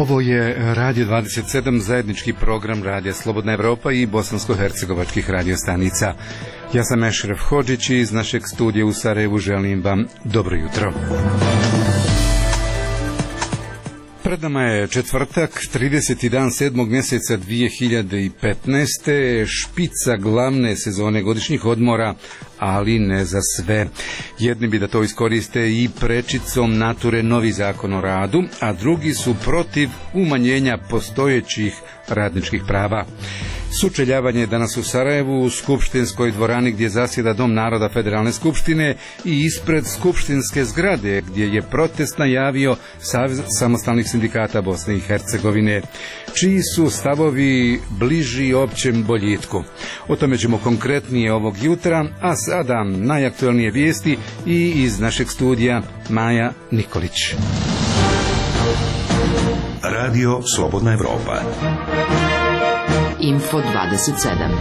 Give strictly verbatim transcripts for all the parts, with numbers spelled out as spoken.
Ovo je Radio dvadeset sedam, zajednički program Radija Slobodna Evropa i bosansko-hercegovačkih radiostanica. Ja sam Ešref Hodžić i iz našeg studija u Sarajevu želim vam dobro jutro. Pred nama je četvrtak, trideseti dan sedmog mjeseca dvije hiljade petnaeste. špica glavne sezone godišnjih odmora, ali ne za sve. Jedni bi da to iskoriste i prečicom nature novi zakon o radu, a drugi su protiv umanjenja postojećih radničkih prava. Sučeljavanje je danas u Sarajevu, u skupštinskoj dvorani gdje zasjeda Dom naroda Federalne skupštine i ispred skupštinske zgrade gdje je protest najavio Savez samostalnih sindikata Bosne i Hercegovine, čiji su stavovi bliži općem boljitku. O tome ćemo konkretnije ovog jutra, a sada najaktualnije vijesti i iz našeg studija Maja Nikolić. Radio Slobodna Evropa. Info dvadeset sedam.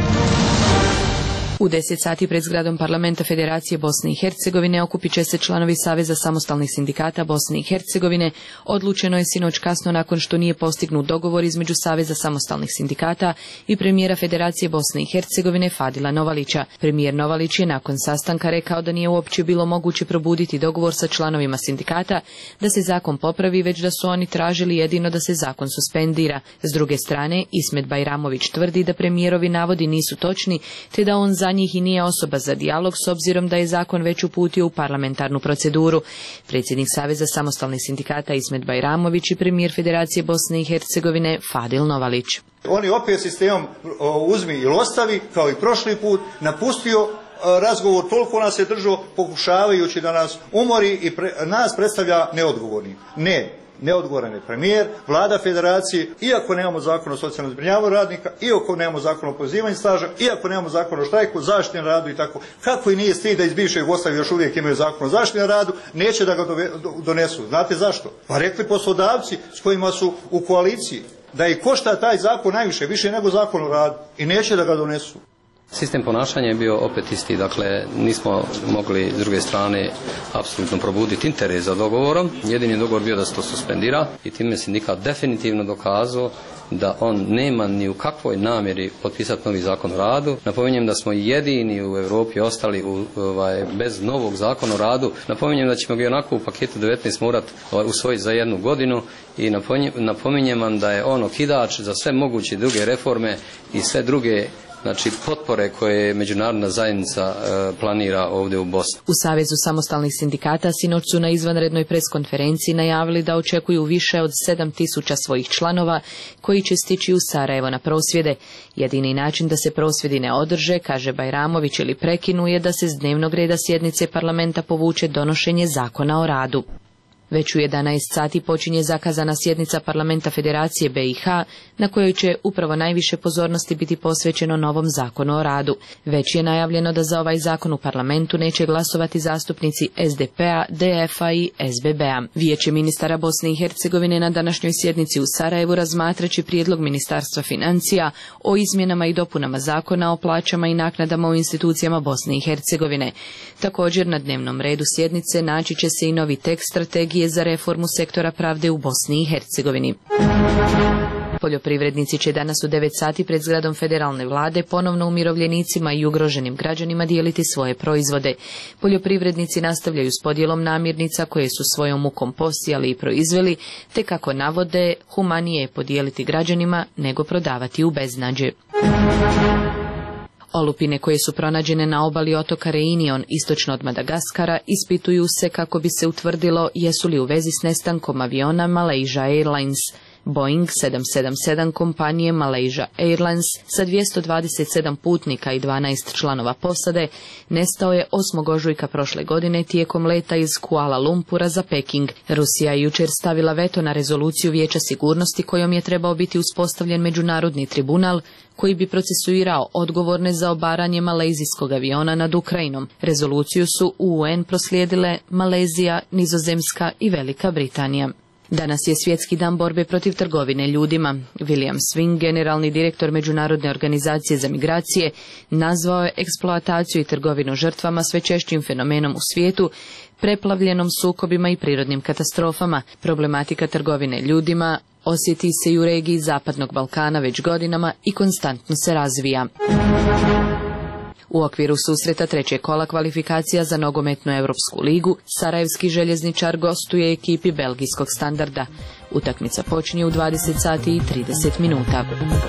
U deset sati pred zgradom Parlamenta Federacije Bosne i Hercegovine okupit će se članovi Saveza samostalnih sindikata Bosne i Hercegovine. Odlučeno je sinoć kasno nakon što nije postignut dogovor između Saveza samostalnih sindikata i premijera Federacije Bosne i Hercegovine Fadila Novalića. Premijer Novalić je nakon sastanka rekao da nije uopće bilo moguće probuditi dogovor sa članovima sindikata da se zakon popravi, već da su oni tražili jedino da se zakon suspendira. S druge strane, Ismet Bajramović tvrdi da premijerovi navodi nisu točni, te da on za njih i nije osoba za dijalog s obzirom da je zakon već uputio u parlamentarnu proceduru. Predsjednik Saveza samostalnih sindikata Ismet Bajramović i premijer Federacije Bosne i Hercegovine Fadil Novalić. Oni opet sistemom uzmi ili ostavi, kao i prošli put, napustio razgovor, toliko nas je držao pokušavajući da nas umori i pre, nas predstavlja neodgovorni. Ne. Neodgovoran je premijer, vlada federacije, iako nemamo zakon o socijalnom zbrinjavanju radnika, iako nemamo zakon o pozivanju staža, iako nemamo zakon o štrajku, zaštiti na radu i tako. Kako i nije stid da iz bivše Jugoslavije još uvijek imaju zakon o zaštiti na radu, neće da ga donesu. Znate zašto? Pa rekli poslodavci s kojima su u koaliciji da i košta taj zakon najviše, više nego zakon o radu i neće da ga donesu. Sistem ponašanja je bio opet isti, dakle nismo mogli s druge strane apsolutno probuditi interes za dogovorom. Jedini dogovor bio da se to suspendira i time sindikat definitivno dokazao da on nema ni u kakvoj namjeri potpisati novi zakon o radu. Napominjem da smo jedini u Europi ostali u, ovaj, bez novog zakona o radu. Napominjem da ćemo ga onako u paketu devetnaest morati ovaj, usvojiti za jednu godinu i napominjem, napominjem vam da je on okidač za sve moguće druge reforme i sve druge znači potpore koje međunarodna zajednica e, planira ovdje u Bosni. U Savezu samostalnih sindikata sinoć su na izvanrednoj preskonferenciji najavili da očekuju više od sedam tisuća svojih članova koji će stići u Sarajevo na prosvjede. Jedini način da se prosvjedi ne održe, kaže Bajramović, ili prekinu je da se s dnevnog reda sjednice parlamenta povuče donošenje zakona o radu. Već u jedanaest sati počinje zakazana sjednica Parlamenta Federacije B i H, na kojoj će upravo najviše pozornosti biti posvećeno novom zakonu o radu. Već je najavljeno da za ovaj zakon u parlamentu neće glasovati zastupnici S D P-a, D F-a i S B B-a. Vijeće ministara Bosne i Hercegovine na današnjoj sjednici u Sarajevu razmatraće prijedlog Ministarstva financija o izmjenama i dopunama zakona o plaćama i naknadama u institucijama Bosne i Hercegovine. Također na dnevnom redu sjednice naći će se i novi tekst strategije za reformu sektora pravde u Bosni i Hercegovini. Poljoprivrednici će danas u devet sati pred zgradom federalne vlade ponovno umirovljenicima i ugroženim građanima dijeliti svoje proizvode. Poljoprivrednici nastavljaju s podjelom namirnica koje su svojom mukom posijali i proizveli, te kako navode, humanije je podijeliti građanima nego prodavati u beznađe. Olupine koje su pronađene na obali otoka Reunion, istočno od Madagaskara, ispituju se kako bi se utvrdilo jesu li u vezi s nestankom aviona Malaysia Airlines. Boeing sedam sedam sedam kompanije Malaysia Airlines sa dvjesto dvadeset sedam putnika i dvanaest članova posade nestao je osmog ožujka prošle godine tijekom leta iz Kuala Lumpura za Peking. Rusija je jučer stavila veto na rezoluciju Vijeća sigurnosti kojom je trebao biti uspostavljen međunarodni tribunal koji bi procesuirao odgovorne za obaranje malezijskog aviona nad Ukrajinom. Rezoluciju su u U N proslijedile Malezija, Nizozemska i Velika Britanija. Danas je svjetski dan borbe protiv trgovine ljudima. William Swing, generalni direktor Međunarodne organizacije za migracije, nazvao je eksploataciju i trgovinu žrtvama sve češćim fenomenom u svijetu, preplavljenom sukobima i prirodnim katastrofama. Problematika trgovine ljudima osjeti se i u regiji Zapadnog Balkana već godinama i konstantno se razvija. U okviru susreta trećeg kola kvalifikacija za nogometnu Europsku ligu, sarajevski željezničar gostuje ekipi belgijskog Standarda. Utakmica počinje u dvadeset sati i trideset minuta.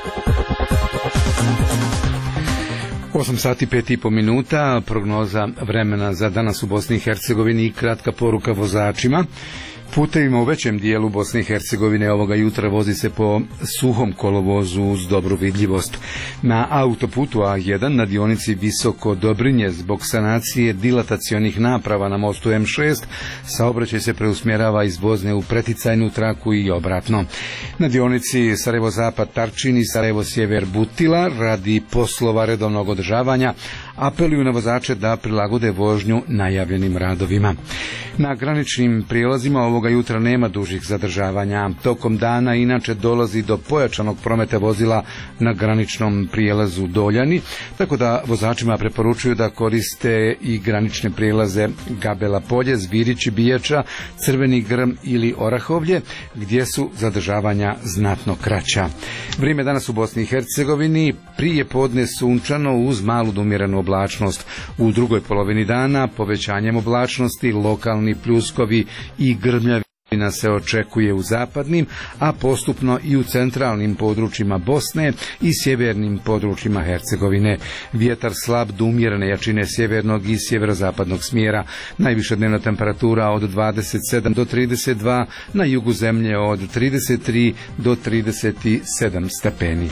osam sati pet i po minuta, prognoza vremena za danas u Bosni i Hercegovini i kratka poruka vozačima. Putevima u većem dijelu Bosne i Hercegovine ovoga jutra vozi se po suhom kolovozu uz dobru vidljivost. Na autoputu A jedan na dionici Visoko Dobrinje zbog sanacije dilatacionih naprava na mostu M šest saobraćaj se preusmjerava iz vozne u preticajnu traku i obratno. Na dionici Sarajevo-Zapad Tarčin i Sarajevo-Sjever Butila radi poslova redovnog održavanja apeluju na vozače da prilagode vožnju najavljenim radovima. Na graničnim prijelazima ovoga jutra nema dužih zadržavanja. Tokom dana inače dolazi do pojačanog prometa vozila na graničnom prijelazu Doljani, tako da vozačima preporučuju da koriste i granične prijelaze Gabela Polje, Zvirić i Bijača, Crveni Grm ili Orahovlje, gdje su zadržavanja znatno kraća. Vrijeme danas u Bosni i Hercegovini prije podne sunčano uz malu do umjerenu oblačnost. U drugoj polovini dana povećanjem oblačnosti, lokalni pljuskovi i grmljavina se očekuje u zapadnim, a postupno i u centralnim područjima Bosne i sjevernim područjima Hercegovine. Vjetar slab do umjerene jačine sjevernog i sjeverozapadnog smjera. Najviša dnevna temperatura od dvadeset sedam do trideset dva, na jugu zemlje od trideset tri do trideset sedam stepeni.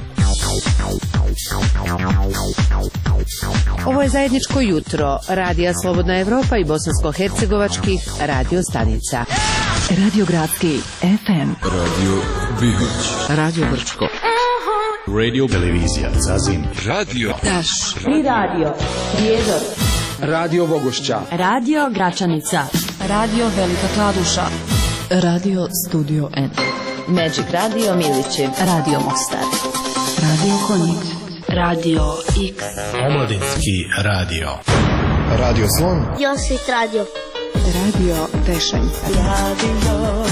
Ovo je zajedničko jutro Radija Slobodna Evropa i bosansko-hercegovačkih radio stanica. Radio Gradski F M, Radio Bihoć, Radio Brčko, Radio Televizija Zazin, Radio Taš i Radio Prijedor, Radio Vogošća, Radio Gračanica, Radio Velika Kladuša, Radio Studio N, Magic Radio Miliće, Radio Mostar, Radio Konjic, Radio X, Omladinski radio, Radio Slon, Josip Radio, Radio Tešanj, Radio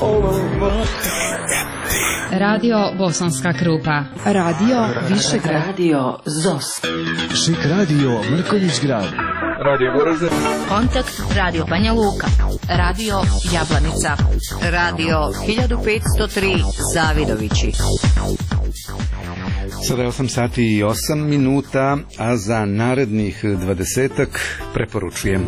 Radio Bosanska Krupa, Radio Višegrad, Radio Zos, Šik Radio Mrkonjić Grad, Radio Goražde, Kontakt Radio Banja Luka, Radio Jablanica, Radio hiljadu petsto tri Zavidovići. Sada je osam sati i osam minuta, a za narednih dvadesetak preporučujem.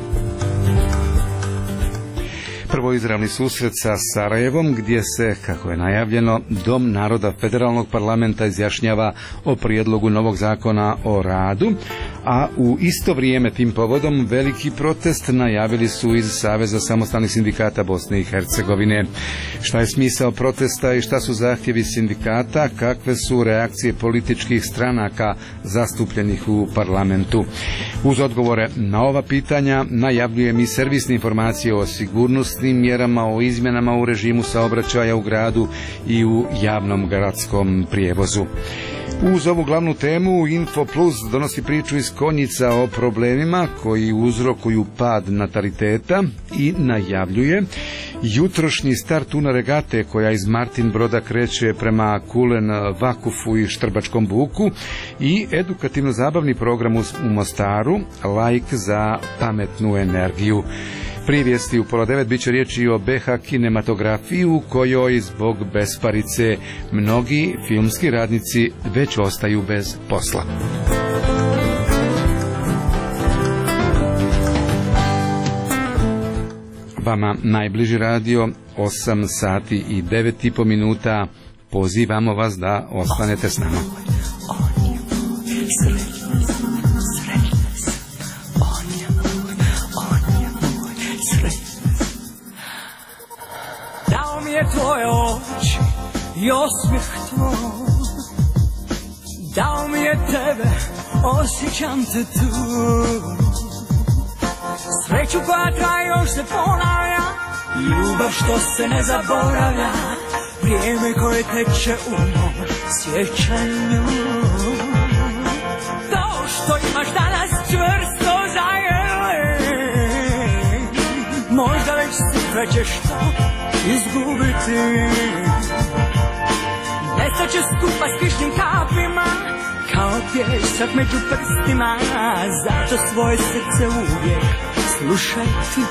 Prvo izravni susret sa Sarajevom, gdje se, kako je najavljeno, Dom naroda Federalnog parlamenta izjašnjava o prijedlogu novog zakona o radu, a u isto vrijeme tim povodom veliki protest najavili su iz Saveza samostalnih sindikata Bosne i Hercegovine. Šta je smisao protesta i šta su zahtjevi sindikata, kakve su reakcije političkih stranaka zastupljenih u parlamentu? Uz odgovore na ova pitanja najavljujem i servisne informacije o sigurnosnim mjerama, o izmjenama u režimu saobraćaja u gradu i u javnom gradskom prijevozu. Uz ovu glavnu temu Info Plus donosi priču iz Konjica o problemima koji uzrokuju pad nataliteta i najavljuje jutrošnji start tuna regate koja iz Martin Broda kreće prema Kulen Vakufu i Štrbačkom buku i edukativno-zabavni program u Mostaru Like za pametnu energiju. Prije vijesti u pola devet bit će riječi o B H kinematografiji u kojoj zbog besparice mnogi filmski radnici već ostaju bez posla. Vama najbliži radio, osam sati i devet i po minuta. Pozivamo vas da ostanete s nama. Tvoje oči i osmijeh tvoj, dao mi je tebe, osjećam te tu. Sreću koja traje još se ponavlja, ljubav što se ne zaboravlja, vrijeme koje teče u mom sjećanju. To što imaš danas čvrsto zajedno, sutra ćeš to izgubiti. Nestaće skupa s kišnim kapima, kao pjesak među prstima. Zato svoje srce uvijek slušaj ti.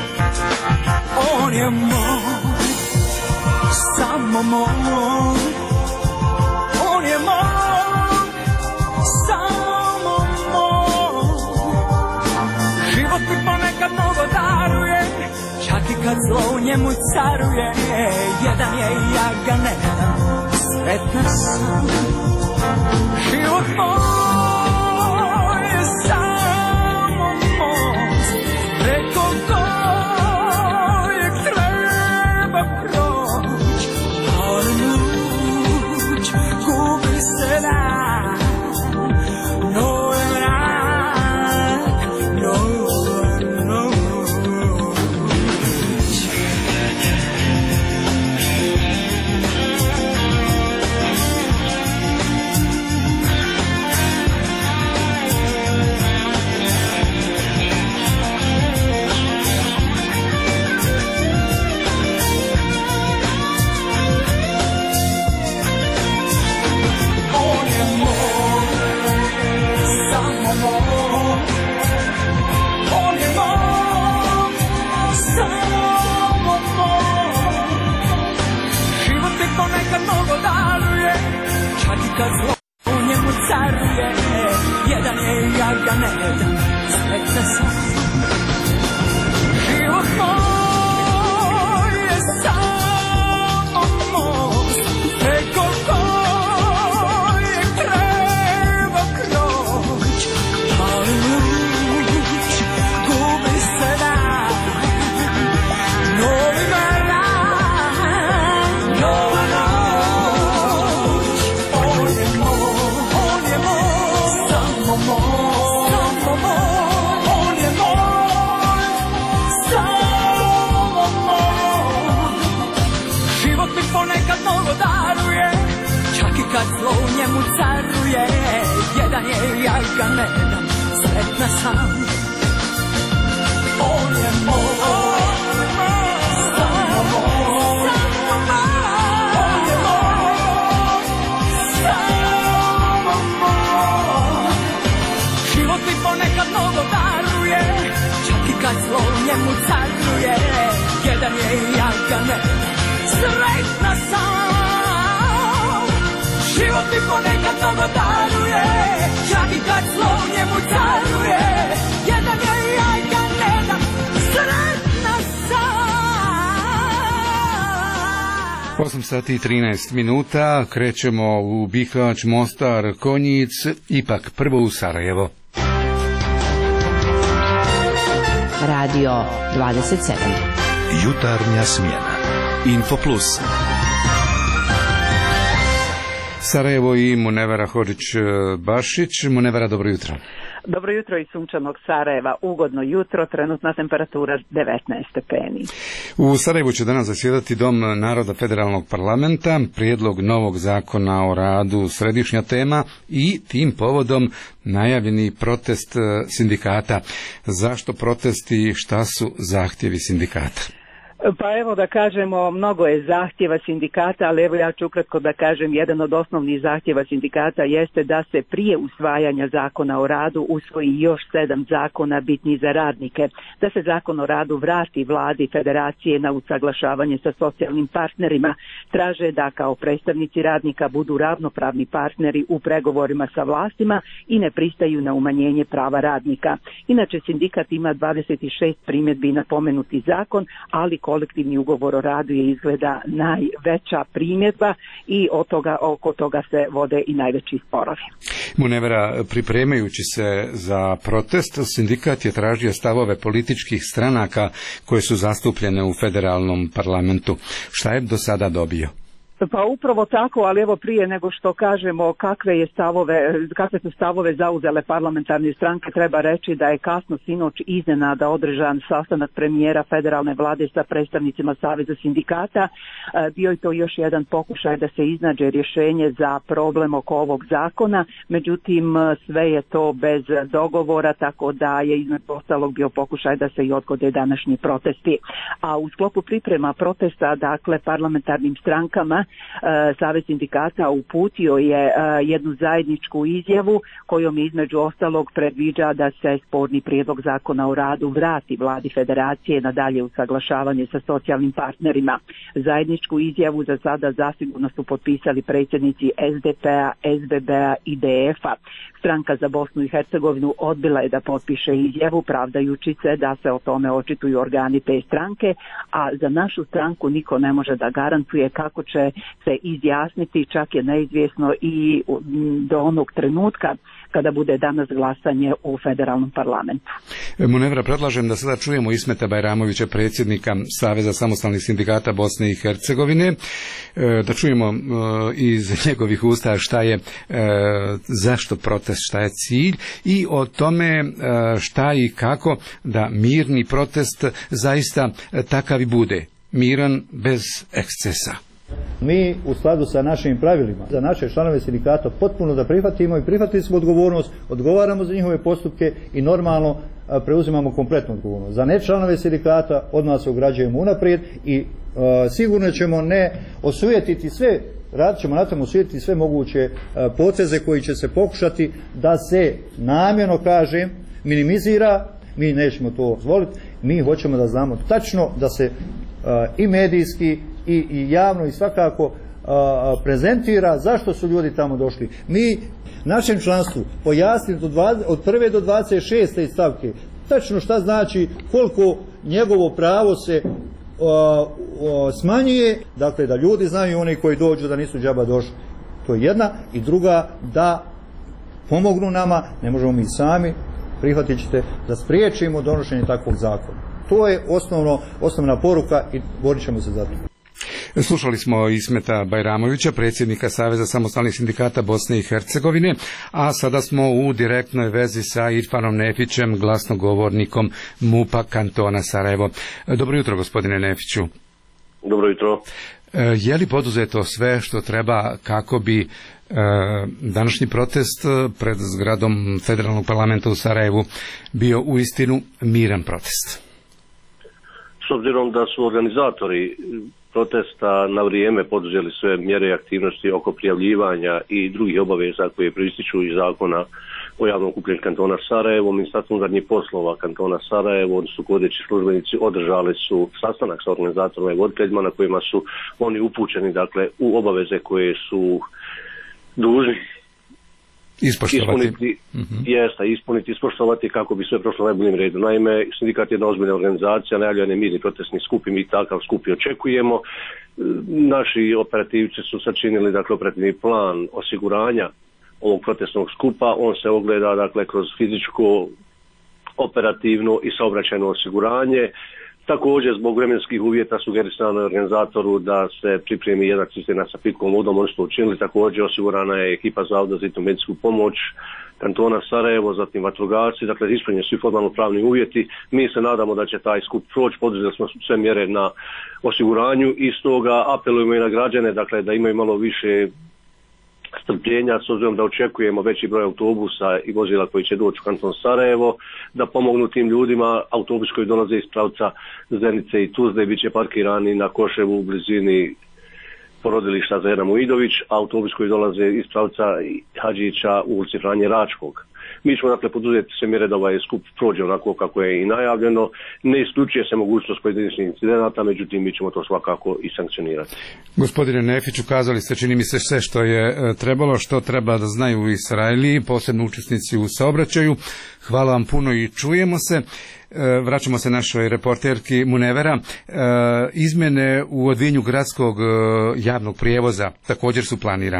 On je moj, samo moj. On je moj, samo moj. Život mi ponekad mnogo daruje, čak i kad zlo u njemu caruje. Jedan je i ja ga ne dam, sretna sam. Život moj je samo most, preko kojeg treba proć. Ali noć gubi se dan, no je mrak, no, no. Ponekad mnogo daruje, čak i kad zlo u njemu caruje. Jedan je i ja ga ne dam, sretna sam. Život moj je samo most, preko kojeg treba kroć. Ali noć gubi se dan, novi mrak, nova noć. On je moj, on je moj, samo moj, samo moj. On je moj, samo moj. Život mi ponekad mnogo daruje, čak i kad zlo u njemu caruje. Jedan je i ja ga ne dam, sretna sam. On je moj, samo moj, samo moj. On je moj, samo moj. Život mi ponekad mnogo daruje, čak i kad zlo u njemu caruje. Jedan je i ja ga ne dam, sretna sam. Život mi ponekad mnogo daruje, čak i kad zlo u njemu caruje. Jedan je i ja ga ne dam, sretna sam. osam sati i trinaest minuta, krećemo u Bihać, Mostar, Konjic, ipak prvo u Sarajevo. Radio dvadeset sedam. Jutarnja smjena. Info Plus. Sarajevo i Munevera Hodžić-Bašić. Munevera, dobro jutro. Dobro jutro iz sunčanog Sarajeva, ugodno jutro, trenutna temperatura devetnaest stepeni. U Sarajevu će danas zasjedati Dom naroda Federalnog parlamenta, prijedlog novog zakona o radu središnja tema i tim povodom najavljeni protest sindikata. Zašto protesti, šta su zahtjevi sindikata? Pa evo da kažemo, mnogo je zahtjeva sindikata, ali evo ja ću ukratko da kažem, jedan od osnovnih zahtjeva sindikata jeste da se prije usvajanja zakona o radu usvoji još sedam zakona bitni za radnike, da se zakon o radu vrati vladi federacije na usaglašavanje sa socijalnim partnerima, traže da kao predstavnici radnika budu ravnopravni partneri u pregovorima sa vlastima i ne pristaju na umanjenje prava radnika. Inače, sindikat ima dvadeset šest primjedbi na pomenuti zakon, ali kolektivni ugovor o radu je izgleda najveća primjedba i od toga, oko toga se vode i najveći sporovi. Munevera, pripremajući se za protest, sindikat je tražio stavove političkih stranaka koje su zastupljene u federalnom parlamentu. Šta je do sada dobio? Pa upravo tako, ali evo prije nego što kažemo kakve je stavove, kakve su stavove zauzele parlamentarne stranke, treba reći da je kasno sinoć iznenada održan sastanak premijera federalne vlade sa predstavnicima Saveza sindikata. Bio je to još jedan pokušaj da se iznađe rješenje za problem oko ovog zakona, međutim sve je to bez dogovora, tako da je između ostalog bio pokušaj da se i odgode današnji protesti. A u sklopu priprema protesta, dakle parlamentarnim strankama, Savez sindikata uputio je jednu zajedničku izjavu kojom između ostalog predviđa da se sporni prijedlog zakona o radu vrati vladi federacije na dalje usaglašavanje sa socijalnim partnerima. Zajedničku izjavu za sada zasigurno su potpisali predsjednici S D P-a, S B B-a i D F-a. Stranka za Bosnu i Hercegovinu odbila je da potpiše izjavu, pravdajući se da se o tome očituju organi te stranke, a za našu stranku niko ne može da garantuje kako će se izjasniti, čak je neizvjesno i do onog trenutka kada bude danas glasanje u federalnom parlamentu. Munevra, predlažem da sada čujemo Ismeta Bajramovića, predsjednika Saveza samostalnih sindikata Bosne i Hercegovine, da čujemo iz njegovih usta šta je, zašto protest, šta je cilj i o tome šta i kako da mirni protest zaista takav i bude, miran bez ekscesa. Mi u skladu sa našim pravilima za naše članove sindikata potpuno da prihvatimo i prihvatili smo odgovornost, odgovaramo za njihove postupke i normalno preuzimamo kompletnu odgovornost. Za ne članove sindikata odmah se ograđujemo unaprijed i uh, sigurno ćemo ne osujetiti sve, radit ćemo na tome osujetiti sve moguće uh, poteze koji će se pokušati da se namjerno, kažem, minimizira. Mi nećemo to dozvoliti, mi hoćemo da znamo tačno da se uh, i medijski i, i javno i svakako uh, prezentira zašto su ljudi tamo došli. Mi našem članstvu pojasnili od prve do dvadeset šeste stavke tačno šta znači, koliko njegovo pravo se uh, uh, smanjuje, dakle da ljudi znaju, oni koji dođu da nisu džaba došli. To je jedna. I druga, da pomognu nama, ne možemo mi sami, prihvatit ćete da spriječimo donošenje takvog zakona. To je osnovno, osnovna poruka i borit ćemo se za to. Slušali smo Ismeta Bajramovića, predsjednika Saveza samostalnih sindikata Bosne i Hercegovine, a sada smo u direktnoj vezi sa Irfanom Nefićem, glasnogovornikom MUP-a kantona Sarajevo. Dobro jutro, gospodine Nefiću. Dobro jutro. Je li poduzeto sve što treba kako bi današnji protest pred zgradom Federalnog parlamenta u Sarajevu bio uistinu miran protest? S obzirom da su organizatori protesta na vrijeme poduzeli sve mjere i aktivnosti oko prijavljivanja i drugih obaveza koje proističu iz zakona o javnom okupljanju kantona Sarajevo, Ministarstvo unutarnjih poslova kantona Sarajevo, odnosno vodeći službenici održali su sastanak sa organizatorima i voditeljima na kojima su oni upućeni, dakle, u obaveze koje su dužni ispuniti, mm-hmm. jeste, ispuniti, ispoštovati kako bi sve prošlo najboljim redu. Naime, sindikat je jedna ozbiljna organizacija, najavljen je mirni protestni skup i mi takav skup i očekujemo. Naši operativci su sačinili, dakle, operativni plan osiguranja ovog protestnog skupa. On se ogleda, dakle, kroz fizičko, operativno i saobraćajno osiguranje. Također, zbog vremenskih uvjeta sugerisano je organizatoru da se pripremi jedna cisterna sa pitkom vodom, oni su učinili. Također osigurana je ekipa Zavoda za hitnu medicinsku pomoć kantona Sarajevo, zatim vatrogasci, dakle ispunjeni svi formalno pravni uvjeti. Mi se nadamo da će taj skup proći, poduzeli smo sve mjere na osiguranju i stoga apelujemo i na građane, dakle, da imaju malo više strpljenja, s obzirom da očekujemo veći broj autobusa i vozila koji će doći u kanton Sarajevo, da pomognu tim ljudima. Autobus koji dolaze iz pravca Zenice i Tuzle bit će parkirani na Koševu u blizini porodilišta Zena Muidović, autobus koji dolaze iz pravca Hadžića u ulici Franje Račkog. Mi ćemo, dakle, poduzeti sve mjere da ovaj skup prođe onako kako je i najavljeno. Ne isključuje se mogućnost pojedinačnih incidenata, međutim mi ćemo to svakako i sankcionirati. Gospodine Nefiću, kazali ste, čini mi se, sve što je trebalo, što treba da znaju Israeliji, posebno učesnici u saobraćaju. Hvala vam puno i čujemo se. Vraćamo se našoj reporterki Munevera. Izmjene u odvijanju gradskog javnog prijevoza također su planirane.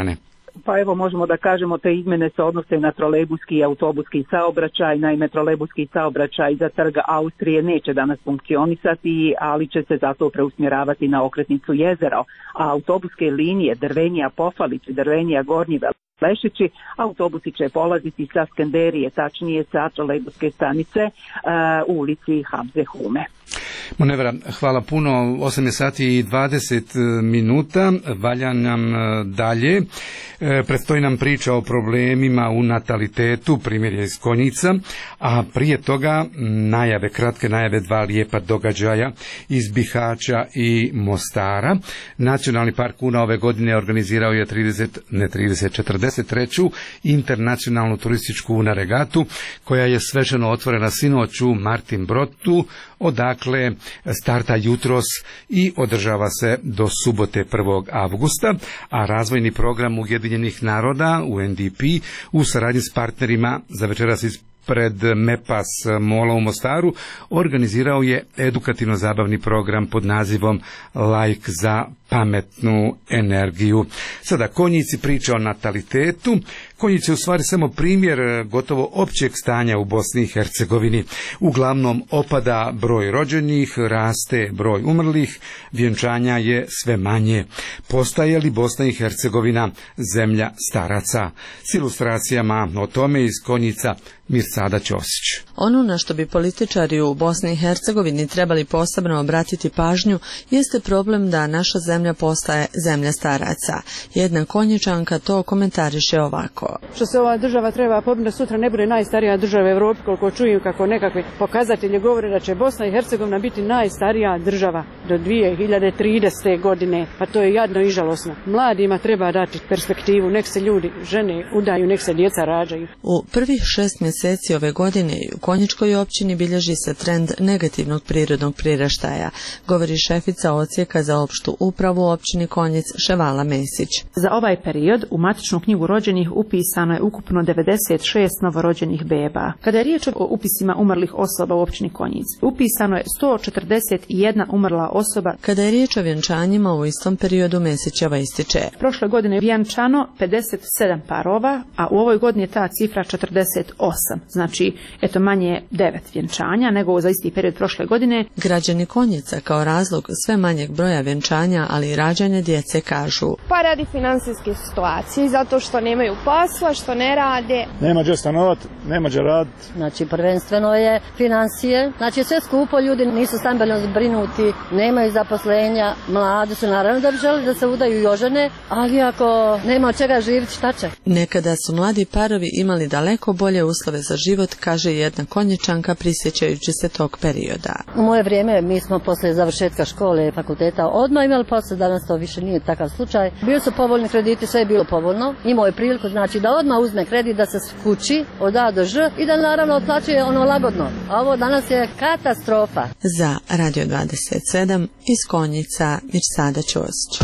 Pa evo možemo da kažemo te izmene se odnose na trolejbuski i autobuski saobraćaj. Naime, trolejbuski saobraćaj za trg Austrije neće danas funkcionisati, ali će se zato preusmjeravati na okretnicu Jezero. A autobuske linije Drvenija Pofalić, Drvenija Gornji Lešići, autobusi će polaziti sa Skenderije, tačnije sa trolejbuske stanice uh, u ulici Hamze Hume. Monevra, hvala puno. osam je sati i dvadeset minuta. Valja nam dalje. Predstoji nam priča o problemima u natalitetu, primjer je iz Konjica, a prije toga najave, kratke najave dva lijepa događaja iz Bihaća i Mostara. Nacionalni park Una ove godine organizirao je trideset, ne trideset, četrdeset treću internacionalnu turističku Una regatu, koja je svečano otvorena sinoć u Martin Brotu, odakle starta jutros i održava se do subote prvog avgusta, a razvojni program Ujedinjenih naroda U N D P u saradnji s partnerima za večeras iz pred Mepas Mola u Mostaru organizirao je edukativno-zabavni program pod nazivom Like za pametnu energiju. Sada Konjici priča o natalitetu. Konjic je u stvari samo primjer gotovo općeg stanja u Bosni i Hercegovini. Uglavnom opada broj rođenih, raste broj umrlih, vjenčanja je sve manje. Postaje li Bosna i Hercegovina zemlja staraca? S ilustracijama o tome iz Konjica Mirsada Ćosić. Ono na što bi političari u Bosni i Hercegovini trebali posebno obratiti pažnju jeste problem da naša zemlja postaje zemlja staraca. Jedna Konjičanka to komentariše ovako. Što se ova država treba pobrinuti sutra ne bude najstarija država u Europi, koliko čujem kako nekakve pokazatelje govore da će Bosna i Hercegovina biti najstarija država do dvije hiljade tridesete. godine. Pa to je jadno i žalosno. Mladima treba dati perspektivu, nek se ljudi, žene udaju, nek se djeca rađaju. U prvih šest mjeseci ove godine u Konjičkoj općini bilježi se trend negativnog prirodnog priraštaja, govori šefica odsjeka za opštu upravu u općini Konjic Ševala Mesić. Za ovaj period u matičnu knjigu rođenih upisano je ukupno devedeset šest novorođenih beba. Kada je riječ o upisima umrlih osoba u općini Konjic, upisano je sto četrdeset jedna umrla osoba. Kada je riječ o vjenčanjima u istom periodu Mesićeva ističe. Prošle godine je vjenčano pedeset sedam parova, a u ovoj godini je ta cifra četrdeset osam. Znači, eto manje devet vjenčanja nego za isti period prošle godine. Građani Konjica kao razlog sve manjeg broja vjenčanja, ali i rađanja djece kažu. Pa radi finansijske situacije, zato što nemaju posla, što ne rade. Nema gdje stanovat, nema gdje rad. Znači, prvenstveno je financije. Znači, sve skupo, ljudi nisu stambeno zbrinuti, nemaju zaposlenja, mladi su naravno da bi želi da se udaju i ožene, ali ako nema od čega živjeti, šta će? Nekada su mladi parovi imali daleko bolje uslove za život, kaže jedna Konjičanka prisjećajući se tog perioda. U moje vrijeme mi smo posle završetka škole i fakulteta odmah imali posle, danas to više nije takav slučaj. Bili su povoljni krediti, sve je bilo povoljno. Imao je priliku znači da odmah uzme kredit, da se kući od A do Ž i da naravno otplaćuje ono lagodno. A ovo danas je katastrofa. Za Radio dvadeset sedam iz Konjica Mirsada Ćosić.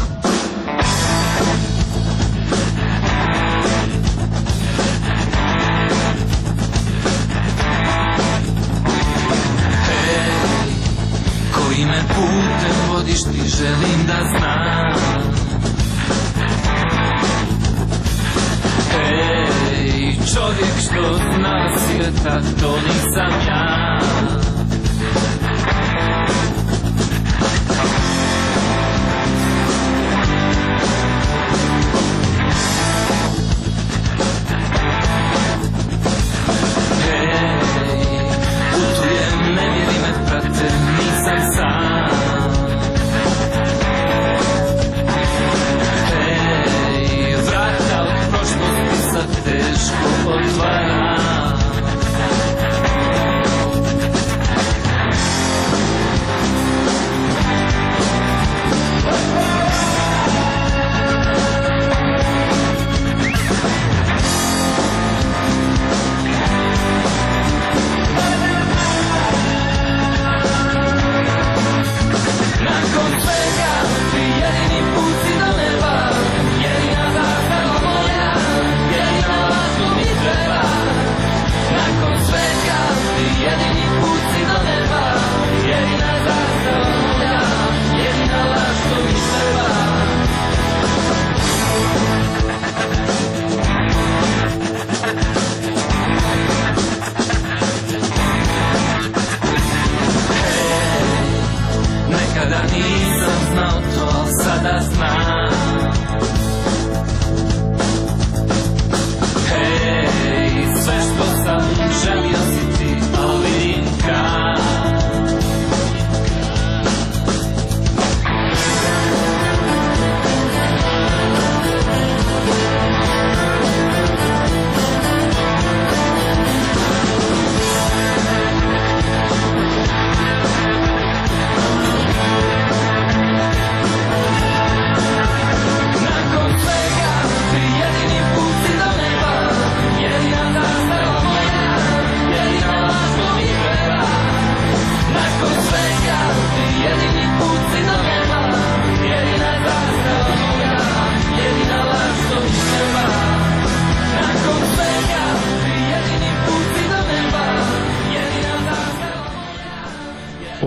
Kojime putem vodiš ti želim da znam. Ej, čovjek što zna svijeta, to nisam ja. Ej, putujem, ne vjeri me prate, nisam sam. Ej, vrata od prošlosti sad teško otvara.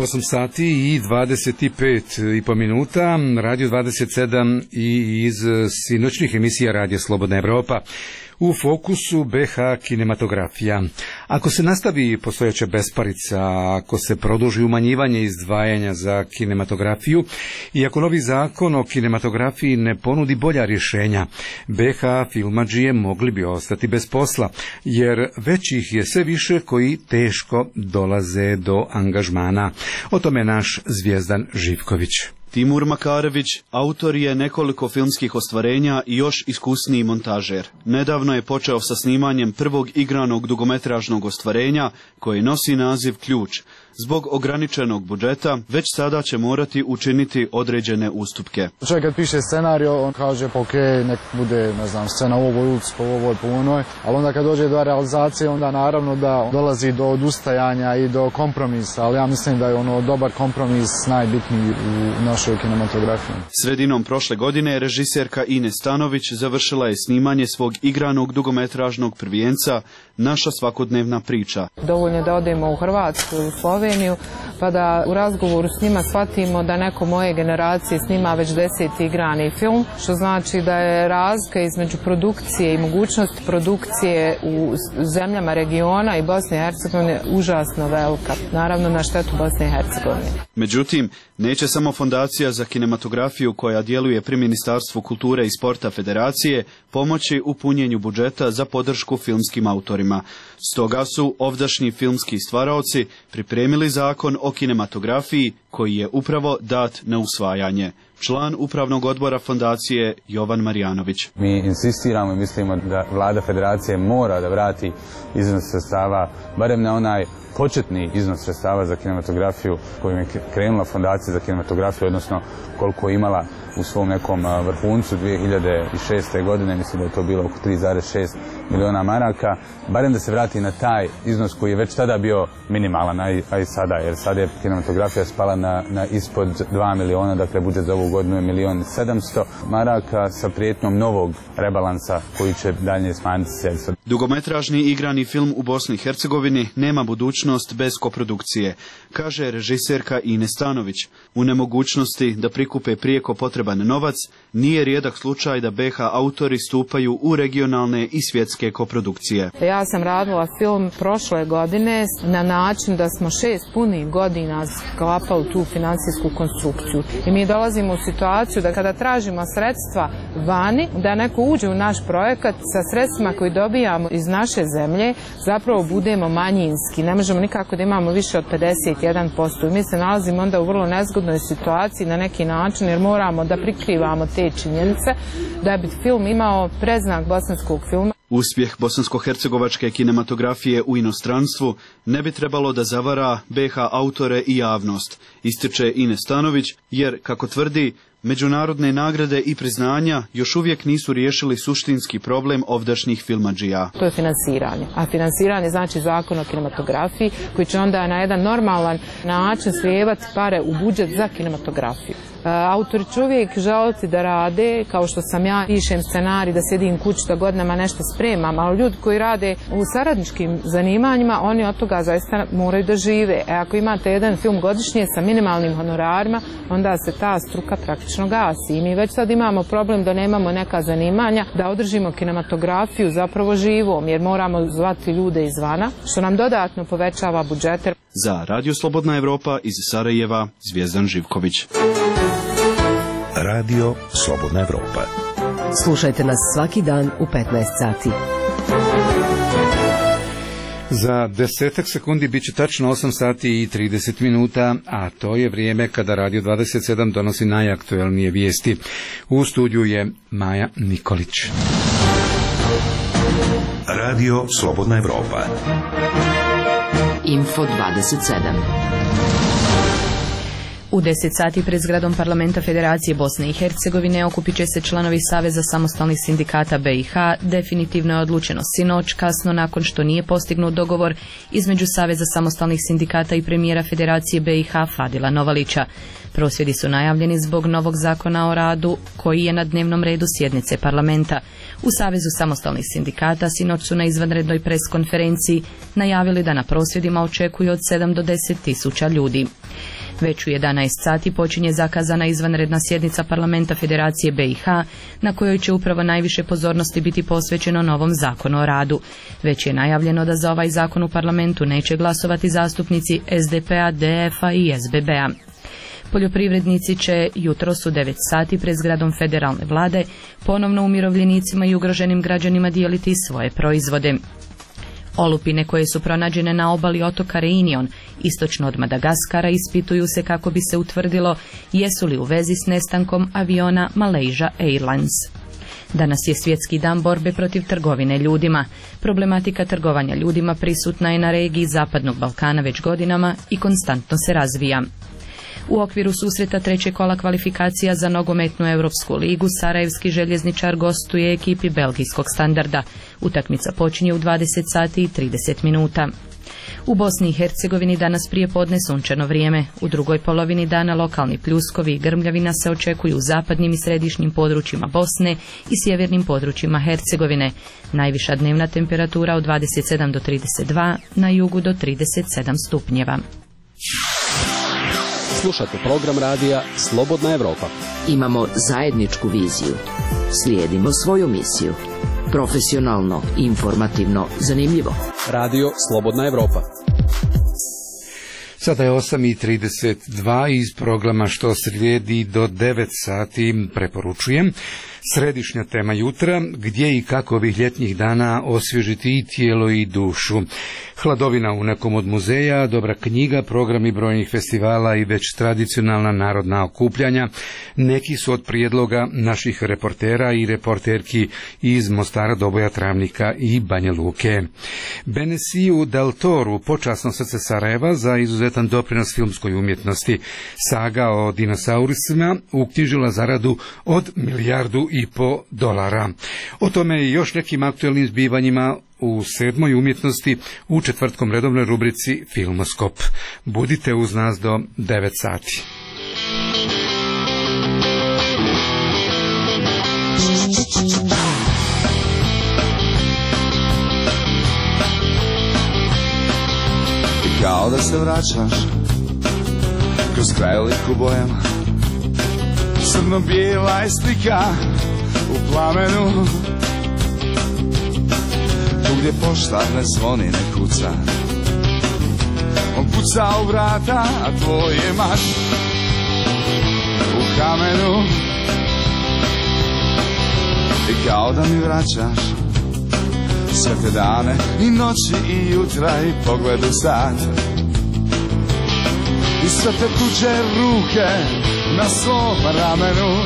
osam sati i dvadeset pet i po minuta, Radio dvadeset sedam i iz sinoćnih emisija Radio Slobodna Evropa. U fokusu B H kinematografija. Ako se nastavi postojeća besparica, ako se produži umanjivanje izdvajanja za kinematografiju i ako novi zakon o kinematografiji ne ponudi bolja rješenja, B H filmadžije mogli bi ostati bez posla, jer već ih je sve više koji teško dolaze do angažmana. O tome naš Zvijezdan Živković. Timur Makarević autor je nekoliko filmskih ostvarenja i još iskusniji montažer. Nedavno je počeo sa snimanjem prvog igranog dugometražnog ostvarenja koji nosi naziv Ključ. Zbog ograničenog budžeta već sada će morati učiniti određene ustupke. Čovjek kad piše scenario, on kaže pa ok, nek bude, ne znam, scena u ovoj ulici, po ovoj, po onoj, ali onda kad dođe do realizacije, onda naravno da dolazi do odustajanja i do kompromisa, ali ja mislim da je ono dobar kompromis najbitniji u našoj kinematografiji. Sredinom prošle godine režiserka Ines Stanović završila je snimanje svog igranog dugometražnog prvijenca Naša svakodnevna priča. Dovoljno da odemo u Hrvatsku ili Sloveniju, pa da u razgovoru s njima shvatimo da neko moje generacije snima već deseti igrani film, što znači da je razlika između produkcije i mogućnosti produkcije u zemljama regiona i Bosne i Hercegovine užasno velika, naravno na štetu Bosne i Hercegovine. Međutim, neće samo Fondacija za kinematografiju koja djeluje pri Ministarstvu kulture i sporta Federacije pomoći u punjenju budžeta za podršku filmskim autorima. Stoga su ovdašnji filmski stvaraoci pripremili zakon o kinematografiji koji je upravo dat na usvajanje. Član upravnog odbora fondacije Jovan Marjanović. Mi insistiramo i mislimo da vlada Federacije mora da vrati iznos sredstava, barem na onaj početni iznos sredstava za kinematografiju kojim je krenula Fondacija za kinematografiju, odnosno koliko je imala u svom nekom vrhuncu dvije hiljade šeste. godine, mislim da je to bilo oko tri zarez šest miliona maraka, barem da se vrati na taj iznos koji je već tada bio minimalan, a i sada, jer sada je kinematografija spala na, na ispod dva miliona, dakle budžet za ovu godinu je milion sedamsto maraka sa prijetnjom novog rebalansa koji će dalje smanjiti sredstva. Dugometražni igrani film u Bosni i Hercegovini nema budućnost bez koprodukcije, kaže režiserka Ines Stanović. U nemogućnosti da prikupe prijeko potreban novac, nije rijedak slučaj da B H autori stupaju u regionalne i svjetske koprodukcije. Ja sam radila film prošle godine na način da smo šest punih godina sklapali tu financijsku konstrukciju. I mi dolazimo u situaciju da kada tražimo sredstva vani, da neko uđe u naš projekat sa sredstvima koji dobijamo iz naše zemlje, zapravo budemo manjinski. Ne možemo nikako da imamo više od pedeset jedan posto. I mi se nalazimo onda u vrlo nezgodnoj situaciji na neki način, jer moramo da prikrivamo te činjenice da bi film imao predznak bosanskog filma. Uspjeh bosansko-hercegovačke kinematografije u inostranstvu ne bi trebalo da zavara B H autore i javnost, ističe Ines Stanović, jer, kako tvrdi, međunarodne nagrade i priznanja još uvijek nisu riješili suštinski problem ovdašnjih filmadžija. To je finansiranje, a finansiranje znači zakon o kinematografiji koji će onda na jedan normalan način slijevati pare u budžet za kinematografiju. Autori će uvijek želiti da rade, kao što sam ja, pišem scenarij, da sjedim kući, da godinama nešto spremam, ali ljudi koji rade u saradničkim zanimanjima, oni od toga zaista moraju da žive. E ako imate jedan film godišnje sa minimalnim honorarima, onda se ta struka praktično gasi. I mi već sad imamo problem da nemamo neka zanimanja, da održimo kinematografiju zapravo živom, jer moramo zvati ljude izvana, što nam dodatno povećava budžete. Za Radio Slobodna Evropa iz Sarajeva, Zvijezdan Živković. Radio Slobodna Evropa. Slušajte nas svaki dan u petnaest sati. Za desetak sekundi bit će tačno osam sati i trideset minuta, a to je vrijeme kada Radio dvadeset sedam donosi najaktuelnije vijesti. U studiju je Maja Nikolić. Radio Slobodna Evropa. Info dvadeset sedam. U deset sati pred zgradom Parlamenta Federacije Bosne i Hercegovine okupit će se članovi Saveza samostalnih sindikata B i H. Definitivno je odlučeno sinoć, kasno nakon što nije postignut dogovor između Saveza samostalnih sindikata i premijera Federacije B i H Fadila Novalića. Prosvjedi su najavljeni zbog novog zakona o radu koji je na dnevnom redu sjednice parlamenta. U Savezu samostalnih sindikata sinoć su na izvanrednoj pres konferenciji najavili da na prosvjedima očekuju od sedam do deset tisuća ljudi. Već u jedanaest sati počinje zakazana izvanredna sjednica parlamenta Federacije B i H na kojoj će upravo najviše pozornosti biti posvećeno novom zakonu o radu. Već je najavljeno da za ovaj zakon u parlamentu neće glasovati zastupnici S D P-a, D F-a i S B B-a. Poljoprivrednici će jutros u devet sati pred zgradom federalne vlade ponovno umirovljenicima i ugroženim građanima dijeliti svoje proizvode. Olupine koje su pronađene na obali otoka Reunion, istočno od Madagaskara, ispituju se kako bi se utvrdilo jesu li u vezi s nestankom aviona Malaysia Airlines. Danas je svjetski dan borbe protiv trgovine ljudima. Problematika trgovanja ljudima prisutna je na regiji Zapadnog Balkana već godinama i konstantno se razvija. U okviru susreta trećeg kola kvalifikacija za nogometnu Europsku ligu sarajevski željezničar gostuje ekipi belgijskog Standarda. Utakmica počinje u dvadeset sati i trideset minuta. U Bosni i Hercegovini danas prije podne sunčano vrijeme. U drugoj polovini dana lokalni pljuskovi i grmljavina se očekuju u zapadnim i središnjim područjima Bosne i sjevernim područjima Hercegovine. Najviša dnevna temperatura od dvadeset sedam do trideset dva, na jugu do trideset sedam stupnjeva. Slušate program radija Slobodna Evropa. Imamo zajedničku viziju. Slijedimo svoju misiju. Profesionalno, informativno, zanimljivo. Radio Slobodna Evropa. Sada je osam i trideset dva iz programa što slijedi do devet sati preporučujem. Središnja tema jutra, gdje i kako ovih ljetnjih dana osvježiti i tijelo i dušu. Hladovina u nekom od muzeja, dobra knjiga, programi brojnih festivala i već tradicionalna narodna okupljanja. Neki su od prijedloga naših reportera i reporterki iz Mostara, Doboja, Travnika i Banja Luke. Benesiju del Toru, počasno srce Sarajeva, za izuzetan doprinos filmskoj umjetnosti. Saga o dinosaurusima uknjižila zaradu od milijardu i po dolara. O tome i još nekim aktualnim zbivanjima u sedmoj umjetnosti u četvrtkom redovnoj rubrici Filmoskop. Budite uz nas do devet sati. I kao da se vraćaš kroz krajolik u bojama, crno-bijela je slika u plamenu, tu gdje poštar ne zvoni, ne kuca. On kuca u vrata, a tvoj je mač u kamenu. I kao da mi vraćaš sve te dane i noći i jutra i pogled u sad. I sve te tuđe ruke na svom ramenu.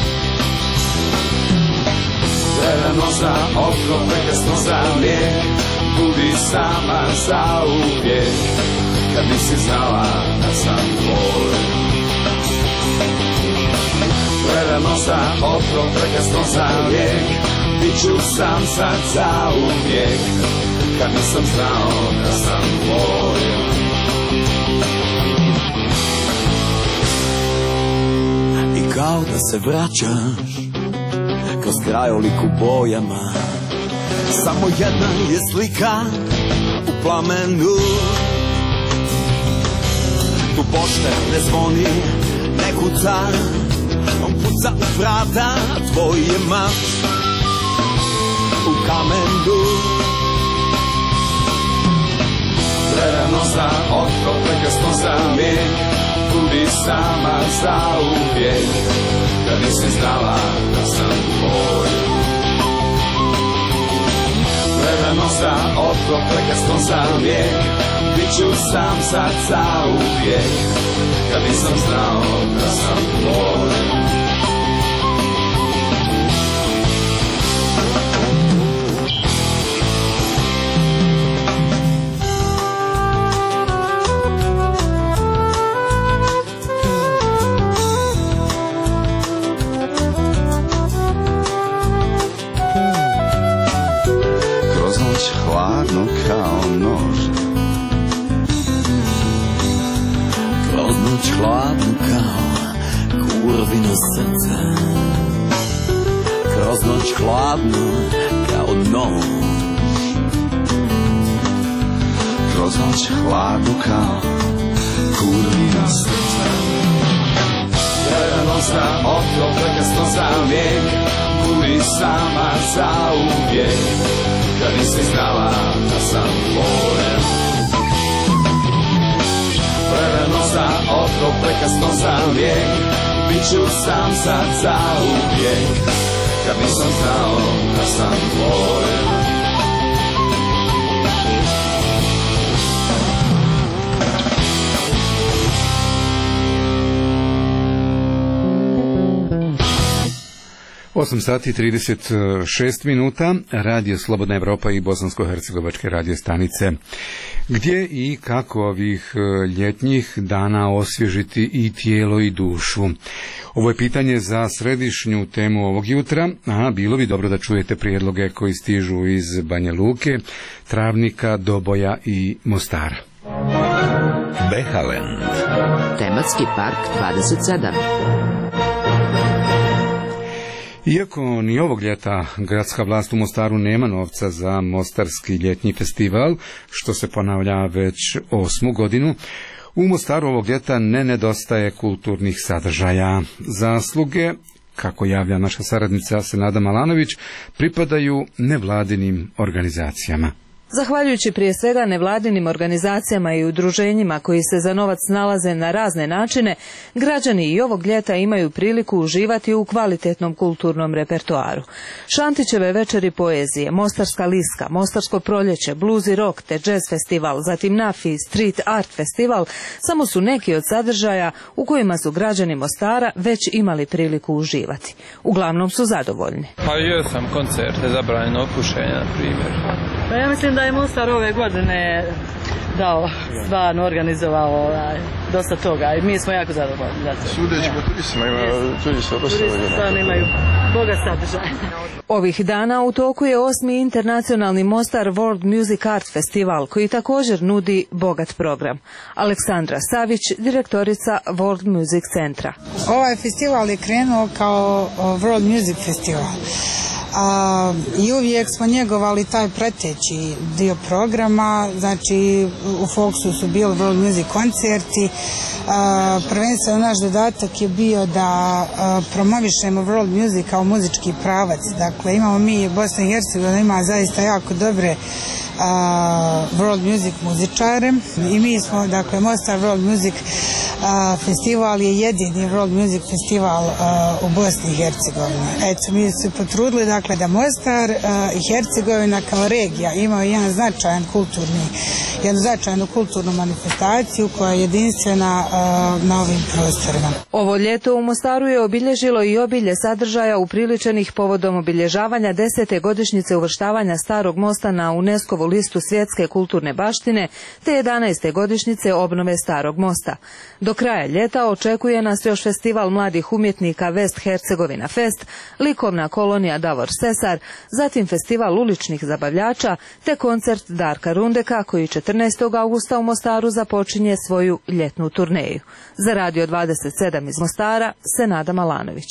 Gledano za oko, prekasno za lijek, budi sama za uvijek, kad nisi znala da sam tvoj. Gledano za oko, prekasno za lijek, bit ću sam sad za uvijek, kad nisam znao da sam tvoj. I kao da se vraćaš kroz krajolik u bojama, samo jedna je slika u plamenu. Tu poštar ne zvoni, ne kuca, on puca u vrata, tvoj je mač u kamenu. Gledano za oko, prekasno za mijek, budi sama za uvijek, kad nisi znala da sam tvoj. Gledano za oko, prekasno za vijek, bit ću sam sad za uvijek, kad nisam znao da sam tvoj. noć hladno kao nož, kroz noć hladno kao kurvino srce, kroz noć hladno kao nož, kroz noć hladno kao kurvino srce. Gledano sam okno, prekasno sam vijek, budi sama zauvijek, kad nisi znala da sam tvoje. Gledano sam okno, prekasno sam vijek, bit ću sam sad zauvijek, kad nisam znao da sam tvoje. osam sati i trideset šest minuta, Radio Slobodna Evropa i bosansko-hercegovačke radio stanice. Gdje i kako ovih ljetnjih dana osvježiti i tijelo i dušu? Ovo je pitanje za središnju temu ovog jutra, a bilo bi dobro da čujete prijedloge koji stižu iz Banja Luke, Travnika, Doboja i Mostara. Behalend. Tematski park dvadeset sedam. Iako ni ovog ljeta gradska vlast u Mostaru nema novca za Mostarski ljetni festival, što se ponavlja već osmu godinu, u Mostaru ovog ljeta ne nedostaje kulturnih sadržaja. Zasluge, kako javlja naša saradnica Senada Malanović, pripadaju nevladinim organizacijama. Zahvaljujući prije svega nevladinim organizacijama i udruženjima koji se za novac nalaze na razne načine, građani i ovog ljeta imaju priliku uživati u kvalitetnom kulturnom repertoaru. Šantićeve večeri poezije, Mostarska liska, Mostarsko proljeće, blues i rock te jazz festival, zatim Nafi street art festival samo su neki od sadržaja u kojima su građani Mostara već imali priliku uživati. Uglavnom su zadovoljni. Pa jesam koncerte, zabranjeno pušenja, na primjer. Pa ja mislim da je Mostar ove godine dao, stvarno organizovao ovaj, dosta toga i mi smo jako zadovoljni. Sudeći po turistima, ima turista dosta. Turisti stvarno imaju boga sadržaja. Ovih dana u toku je osmi internacionalni Mostar World Music Art Festival, koji također nudi bogat program. Aleksandra Savić, direktorica World Music Centra. Ovaj festival je krenuo kao World Music Festival. A, i uvijek smo njegovali taj preteći dio programa, znači u Foxu su bili World Music koncerti. A, prvenstveno naš dodatak je bio da a, promovišemo World Music kao muzički pravac. Dakle, imamo mi, Bosna i Hercegovina ima zaista jako dobre a, World Music muzičare i mi smo, dakle, Mostar World Music a, festival je jedini World Music festival a, u Bosni i Hercegovini. Eto, mi se potrudili, dakle, da Mostar a, i Hercegovina kao regija imaju jedan značajan kulturni, jednu značajnu kulturnu manifestaciju koja je jedinstvena a, na ovim prostorima. Ovo ljeto u Mostaru je obilježilo i obilje sadržaja upriličenih povodom obilježavanja desete godišnjice uvrštavanja Starog mosta na UNESCO-vu listu svjetske kulturne baštine te jedanaeste godišnjice obnove Starog mosta. Do kraja ljeta očekuje nas još festival mladih umjetnika West Hercegovina Fest, likovna kolonija Davor Sesar, zatim festival uličnih zabavljača te koncert Darka Rundeka koji četrnaestog augusta u Mostaru započinje svoju ljetnu turneju. Za Radio dvadeset sedam iz Mostara, Senada Malanović.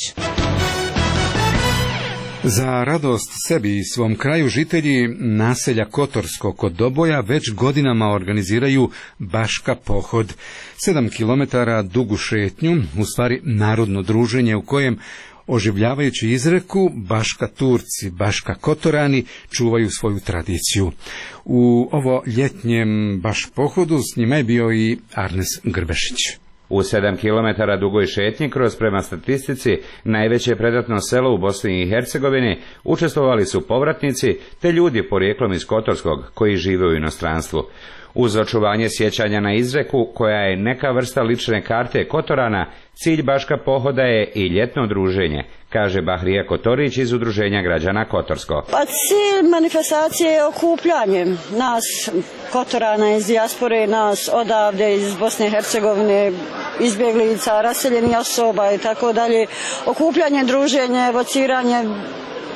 Za radost sebi i svom kraju žitelji naselja Kotorsko kod Doboja već godinama organiziraju Baška pohod. Sedam kilometara dugu šetnju, u stvari narodno druženje u kojem, oživljavajući izreku, Baška Turci, Baška Kotorani čuvaju svoju tradiciju. U ovo ljetnjem Baš pohodu s njima je bio i Arnes Grbešić. U sedam kilometara dugoj šetnji kroz, prema statistici, najveće predatno selo u Bosni i Hercegovini učestvovali su povratnici te ljudi porijeklom iz Kotorskog koji žive u inostranstvu. Uz očuvanje sjećanja na izreku, koja je neka vrsta lične karte Kotorana, cilj Baška pohoda je i ljetno druženje, kaže Bahrija Kotorić iz Udruženja građana Kotorsko. Pa cilj manifestacije je okupljanje nas Kotorana iz dijaspore, nas odavde iz Bosne i Hercegovine, izbjeglica, raseljenih osoba i tako dalje. Okupljanje, druženje, evociranje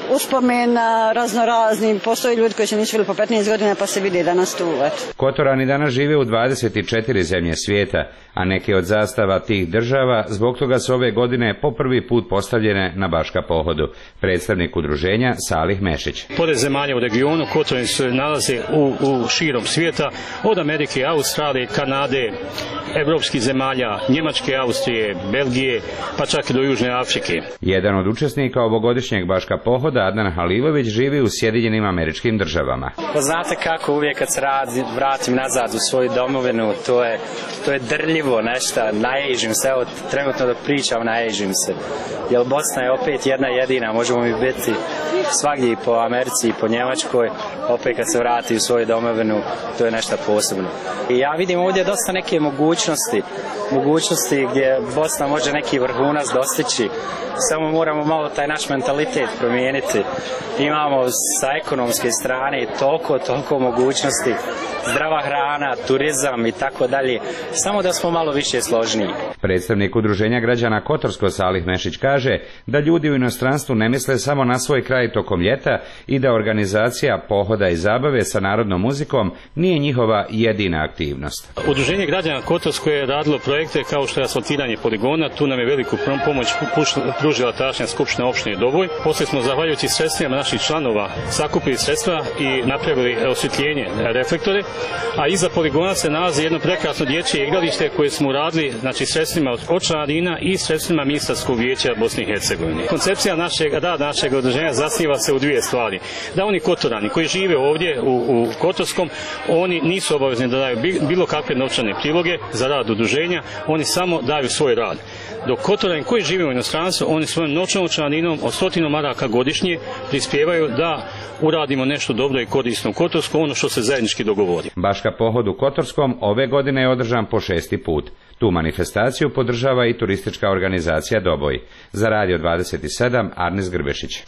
uspomena raznoraznim. Postoji ljudi koji se nisu bili po petnaest godina pa se vidi danas tu. Eto. Kotorani danas žive u dvadeset četiri zemlje svijeta, a neke od zastava tih država zbog toga su ove godine po prvi put postavljene na Baška pohodu. Predstavnik udruženja Salih Mešić. Pored zemalja u regionu, Kotorani se nalaze u, u širom svijeta, od Amerike, Australije, Kanade, evropskih zemalja, Njemačke, Austrije, Belgije, pa čak i do Južne Afrike. Jedan od učesnika ovogodišnjeg Baška pohoda, Adnan Halilović, živi u Sjedinjenim Američkim Državama. Pa znate kako, uvijek kad se radi, vratim nazad u svoju domovinu, to je, to je drljivo nešto, naježim se, evo trenutno dok pričam naježim se. Jer Bosna je opet jedna jedina, možemo mi biti svagdje i po Americi i po Njemačkoj, opet kad se vrati u svoju domovinu, to je nešto posebno. I ja vidim ovdje dosta neke mogućnosti, mogućnosti gdje Bosna može neki vrhunac dostići, samo moramo malo taj naš mentalitet promijeniti. Imamo sa ekonomske strane toliko, toliko mogućnosti, zdrava hrana, turizam i tako dalje, samo da smo malo više složniji. Predstavnik udruženja građana Kotorsko Salih Mešić kaže da ljudi u inostranstvu ne misle samo na svoj kraj tokom ljeta i da organizacija pohoda i zabave sa narodnom muzikom nije njihova jedina aktivnost. Udruženje građana Kotorsko je radilo projekte kao što je asfaltiranje poligona, tu nam je veliku pomoć pružila tadašnja skupština opštine Doboj. Poslije smo, zahvaljujući sredstvima naših članova, sakupili sredstva i napravili osvjetljenje reflektore, a iza poligona se nalazi jedno prekrasno dječje igralište koje smo uradili, znači sredstvima od članarina i sredstvima Ministarskog vijeća Bosne i Hercegovine. Koncepcija našeg rada, našeg udruženja zasniva se u dvije stvari. Da oni Kotorani koji žive ovdje u, u Kotorskom, oni nisu obavezni da daju bilo kakve novčane priloge za rad udruženja, oni samo daju svoj rad. Dok Kotorani koji žive u inostranstvu, oni svojom novčanom članarinom od stotinu maraka godišnje prispijevaju da uradimo nešto dobro i korisno u Kotorskom, ono što se zajednički dogovori. Baška pohod u Kotorskom ove godine je održan po šesti put. Tu manifestaciju podržava i turistička organizacija Doboj. Za Radio dvadeset sedam, Arnis Grbešić.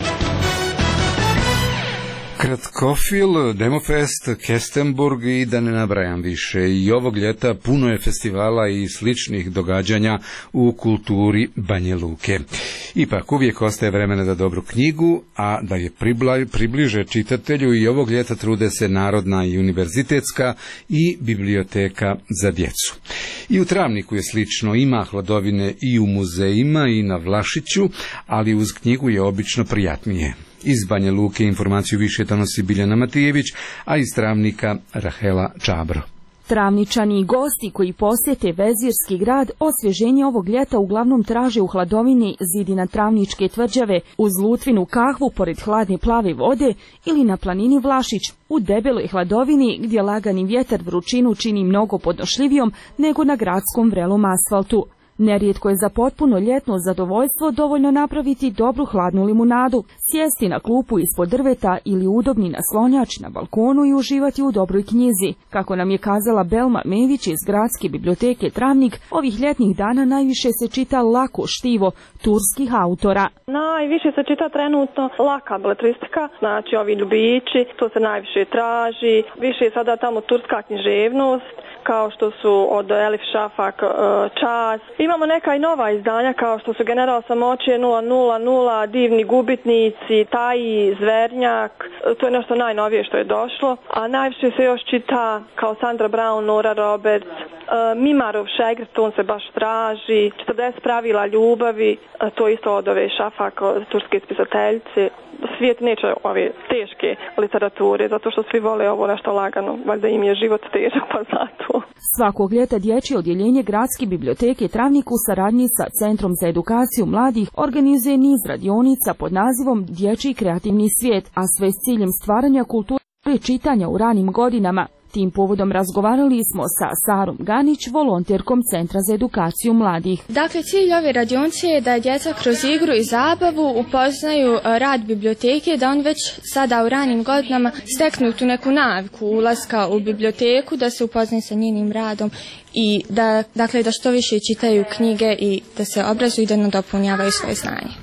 Kratkofil, Demofest, Kestenburg i da ne nabrajam više. I ovog ljeta puno je festivala i sličnih događanja u kulturi Banja Luke. Ipak uvijek ostaje vremena za dobru knjigu, a da je približe čitatelju i ovog ljeta trude se Narodna i univerzitetska i biblioteka za djecu. I u Travniku je slično, ima hladovine i u muzejima i na Vlašiću, ali uz knjigu je obično prijatnije. Iz Banja Luke informaciju više donosi Biljana Matijević, a iz Travnika Rahela Čabro. Travničani i gosti koji posjete Vezirski grad osvježenje ovog ljeta uglavnom traže u hladovini zidina Travničke tvrđave, uz lutvinu kahvu pored hladne plave vode ili na planini Vlašić, u debeloj hladovini gdje lagani vjetar vrućinu čini mnogo podnošljivijom nego na gradskom vrelom asfaltu. Nerijetko je za potpuno ljetno zadovoljstvo dovoljno napraviti dobru hladnu limunadu, sjesti na klupu ispod drveta ili udobni naslonjač na balkonu i uživati u dobroj knjizi. Kako nam je kazala Belma Mević iz Gradske biblioteke Travnik, ovih ljetnih dana najviše se čita lako štivo turskih autora. Najviše se čita trenutno laka beletristika, znači ovi ljubići, to se najviše traži, više je sada tamo turska književnost, kao što su od Elif Šafak Čas. Imamo neka i nova izdanja kao što su General Samoće nula nula nula, Divni gubitnici, Taji, Zvernjak, to je nešto najnovije što je došlo. A najviše se još čita kao Sandra Brown, Nora Roberts, Mimarov Šegrt, on se baš traži, četrdeset pravila ljubavi, to isto od ove Šafak, turske spisateljice. Svijet neće ove teške literature, zato što svi vole ovo nešto lagano, valjda im je život težak, pa zato. Svakog ljeta dječje odjeljenje Gradske biblioteke Travnik u saradnji sa Centrom za edukaciju mladih organizuje niz radionica pod nazivom Dječji kreativni svijet, a sve s ciljem stvaranja kulture čitanja u ranim godinama. Tim povodom razgovarali smo sa Sarom Ganić, volonterkom Centra za edukaciju mladih. Dakle, cilj ove radionice je da djeca kroz igru i zabavu upoznaju rad biblioteke, da on već sada u ranim godinama steknu tu neku naviku ulaska u biblioteku, da se upoznaju sa njenim radom i da, dakle, da što više čitaju knjige i da se obrazuju i da nadopunjavaju svoje znanje.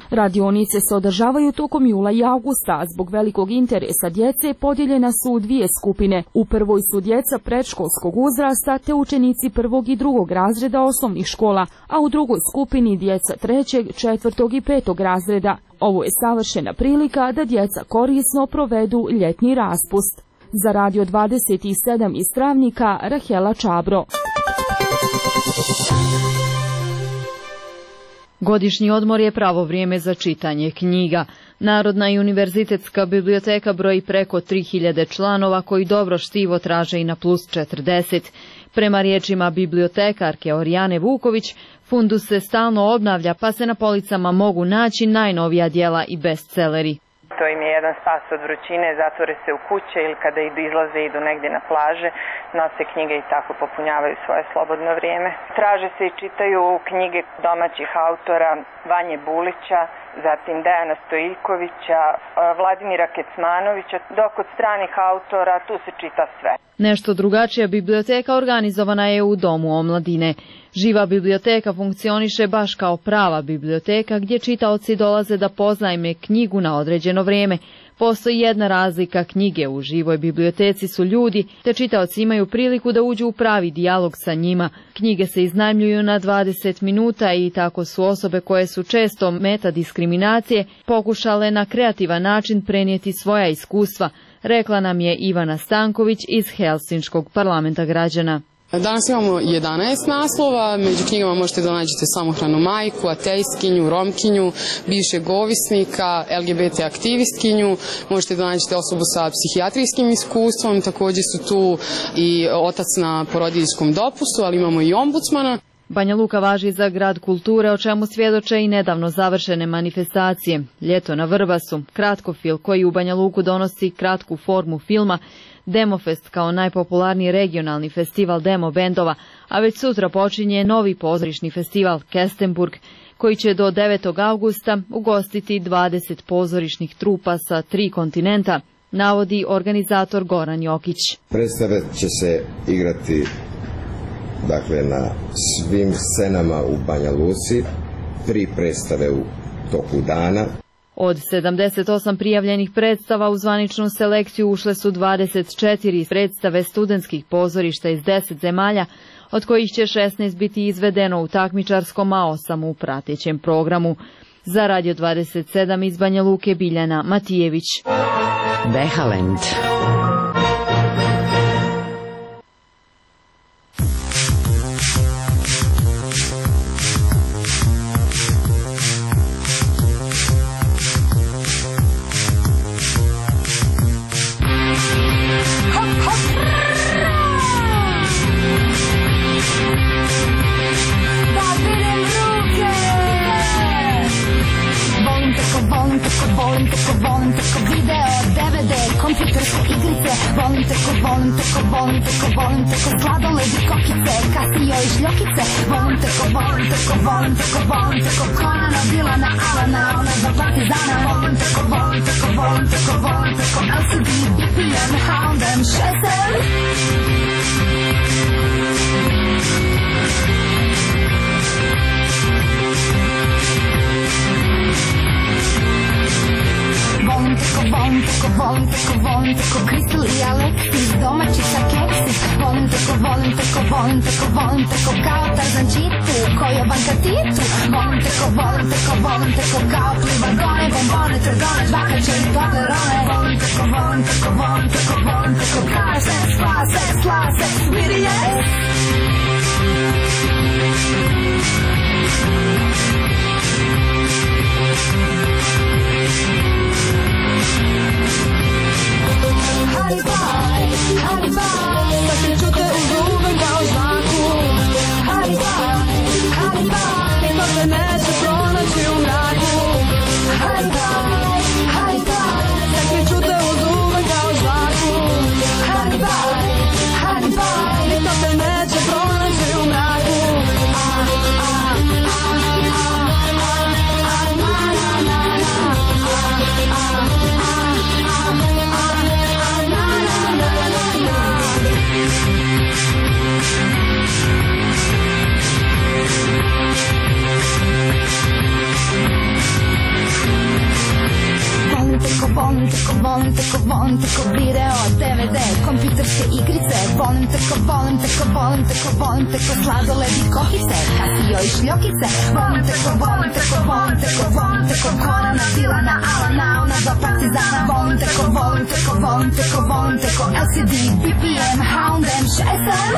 Radionice se održavaju tokom jula i avgusta, a zbog velikog interesa djece podijeljena su u dvije skupine. U prvoj su djeca predškolskog uzrasta te učenici prvog i drugog razreda osnovnih škola, a u drugoj skupini djeca trećeg, četvrtog i petog razreda. Ovo je savršena prilika da djeca korisno provedu ljetni raspust. Za Radio dvadeset sedam iz Travnika, Rahela Čabro. Godišnji odmor je pravo vrijeme za čitanje knjiga. Narodna i univerzitetska biblioteka broji preko tri hiljade članova koji dobro štivo traže i na plus četrdeset. Prema riječima bibliotekarke Orijane Vuković, fundus se stalno obnavlja pa se na policama mogu naći najnovija djela i bestseleri. To im je jedan spas od vrućine, zatvore se u kuće ili kada idu izlaze, idu negdje na plaže, nose knjige i tako popunjavaju svoje slobodno vrijeme. Traže se i čitaju knjige domaćih autora, Vanje Bulića, zatim Dejana Stojikovića, Vladimira Kecmanovića, dok od stranih autora tu se čita sve. Nešto drugačija biblioteka organizovana je u Domu omladine. Živa biblioteka funkcioniše baš kao prava biblioteka gdje čitaoci dolaze da poznajme knjigu na određeno vrijeme. Postoji jedna razlika, knjige u živoj biblioteci su ljudi, te čitaoci imaju priliku da uđu u pravi dijalog sa njima. Knjige se iznajmljuju na dvadeset minuta i tako su osobe koje su često meta diskriminacije pokušale na kreativan način prenijeti svoja iskustva, rekla nam je Ivana Stanković iz Helsinškog parlamenta građana. Danas imamo jedanaest naslova, među knjigama možete da nađete samohranu majku, ateistkinju, romkinju, bivšeg ovisnika, L G B T aktivistkinju, možete da nađete osobu sa psihijatrijskim iskustvom, također su tu i otac na porodiljskom dopustu, ali imamo i ombudsmana. Banja Luka važi za grad kulture, o čemu svjedoče i nedavno završene manifestacije. Ljeto na Vrbasu, kratkofil koji u Banja Luku donosi kratku formu filma, Demofest kao najpopularniji regionalni festival demo bendova, a već sutra počinje novi pozorišni festival Kestenburg, koji će do devetog avgusta ugostiti dvadeset pozorišnih trupa sa tri kontinenta, navodi organizator Goran Jokić. Predstave će se igrati dakle na svim scenama u Banja Luci, tri predstave u toku dana. Od sedamdeset osam prijavljenih predstava u zvaničnu selekciju ušle su dvadeset četiri predstave studentskih pozorišta iz deset zemalja, od kojih će šesnaest biti izvedeno u takmičarskom, a osam u pratećem programu. Za Radio dvadeset sedam iz Banja Luke, Biljana Matijević. Behalend. Kompjuterske igrice, volim teko, volim teko, volim teko, volim teko, sladoledi, kokice, Casio i šljokice, volim teko, volim teko, volim teko, volim teko, Conana, Dilana, Alana, ona za partizana, volim teko, volim teko, volim teko, volim teko, L C D, B P M, Hound and Shazam. Volim teko, volim teko, volim teko, volim teko, Kristal i Aleksis, domaćica keksi. Volim teko, volim teko, volim teko, volim teko, kao Tarzan Čitu, koja banka Titu. Volim teko, volim teko, volim teko, kao pliva gone, bombone, trgone, žvakače i toblerone. Volim teko, volim teko, volim teko, volim teko, kao sex, sla, sex, sla, sex, vidije. Honey pie, honey pie, da se čute u zube kao žvaku. Honey pie, honey pie, to se neće pronaći u mraku. Honey pie, honey pie, da se čute u zube kao žvaku. Honey pie, honey pie, to se neće volim te ko volim te ko video, D V D, kompjuterske igrice. Volim te ko volim te ko volim te ko volim te ko sladoled i kokice, Casio i šljokice. Volim te ko volim te ko volim te ko volim te ko Korana, Dilana, Alana, ona dva partizana. Volim te ko volim te ko volim te ko volim te ko L C D, B P M, Hound M, šesam.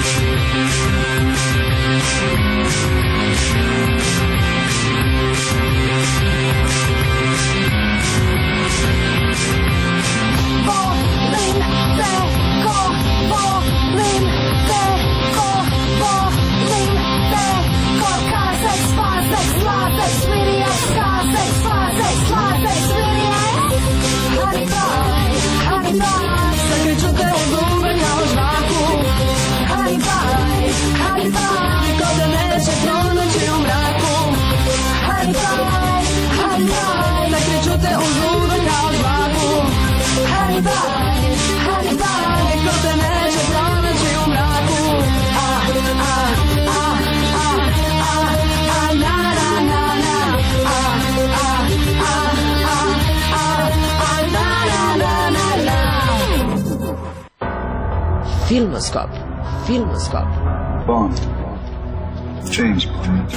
Volim te ko volim te ko volim te ko Kasex, Fasex, Latex, Video, Kasex, Fasex, Latex, Video. Honey pie, honey pie, sakreću te u zube kao žvaku. Honey pie, honey pie, ko da neće pronaći u mraku. Honey pie, honey pie, sakreću te u zube kao žvaku. Honey pie, honey pie, ko da neće pronaći u mraku. Ah, ah, ah, ah, ah, ah, na, na, na, na. Ah, ah, ah, ah, ah, ah, na, na, na, na, na. Filmoskop. Filmoskop. Bond. James Bond.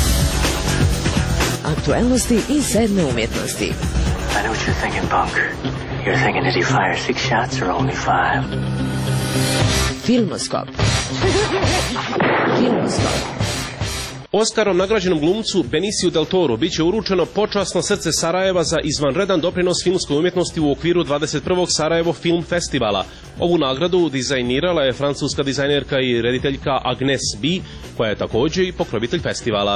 Aktuelnosti i sedme umjetnosti. I know what you're thinking, Bunk. You're thinking, did he fire six shots or only five? Filmoskop. Filmoskop. Oskarom nagrađenom glumcu Beniciju del Toro biće uručeno počasno srce Sarajeva za izvanredan doprinos filmskoj umjetnosti u okviru dvadeset prvog Sarajevo Film Festivala. Ovu nagradu dizajnirala je francuska dizajnerka i rediteljka Agnes B, koja je također i pokrovitelj festivala.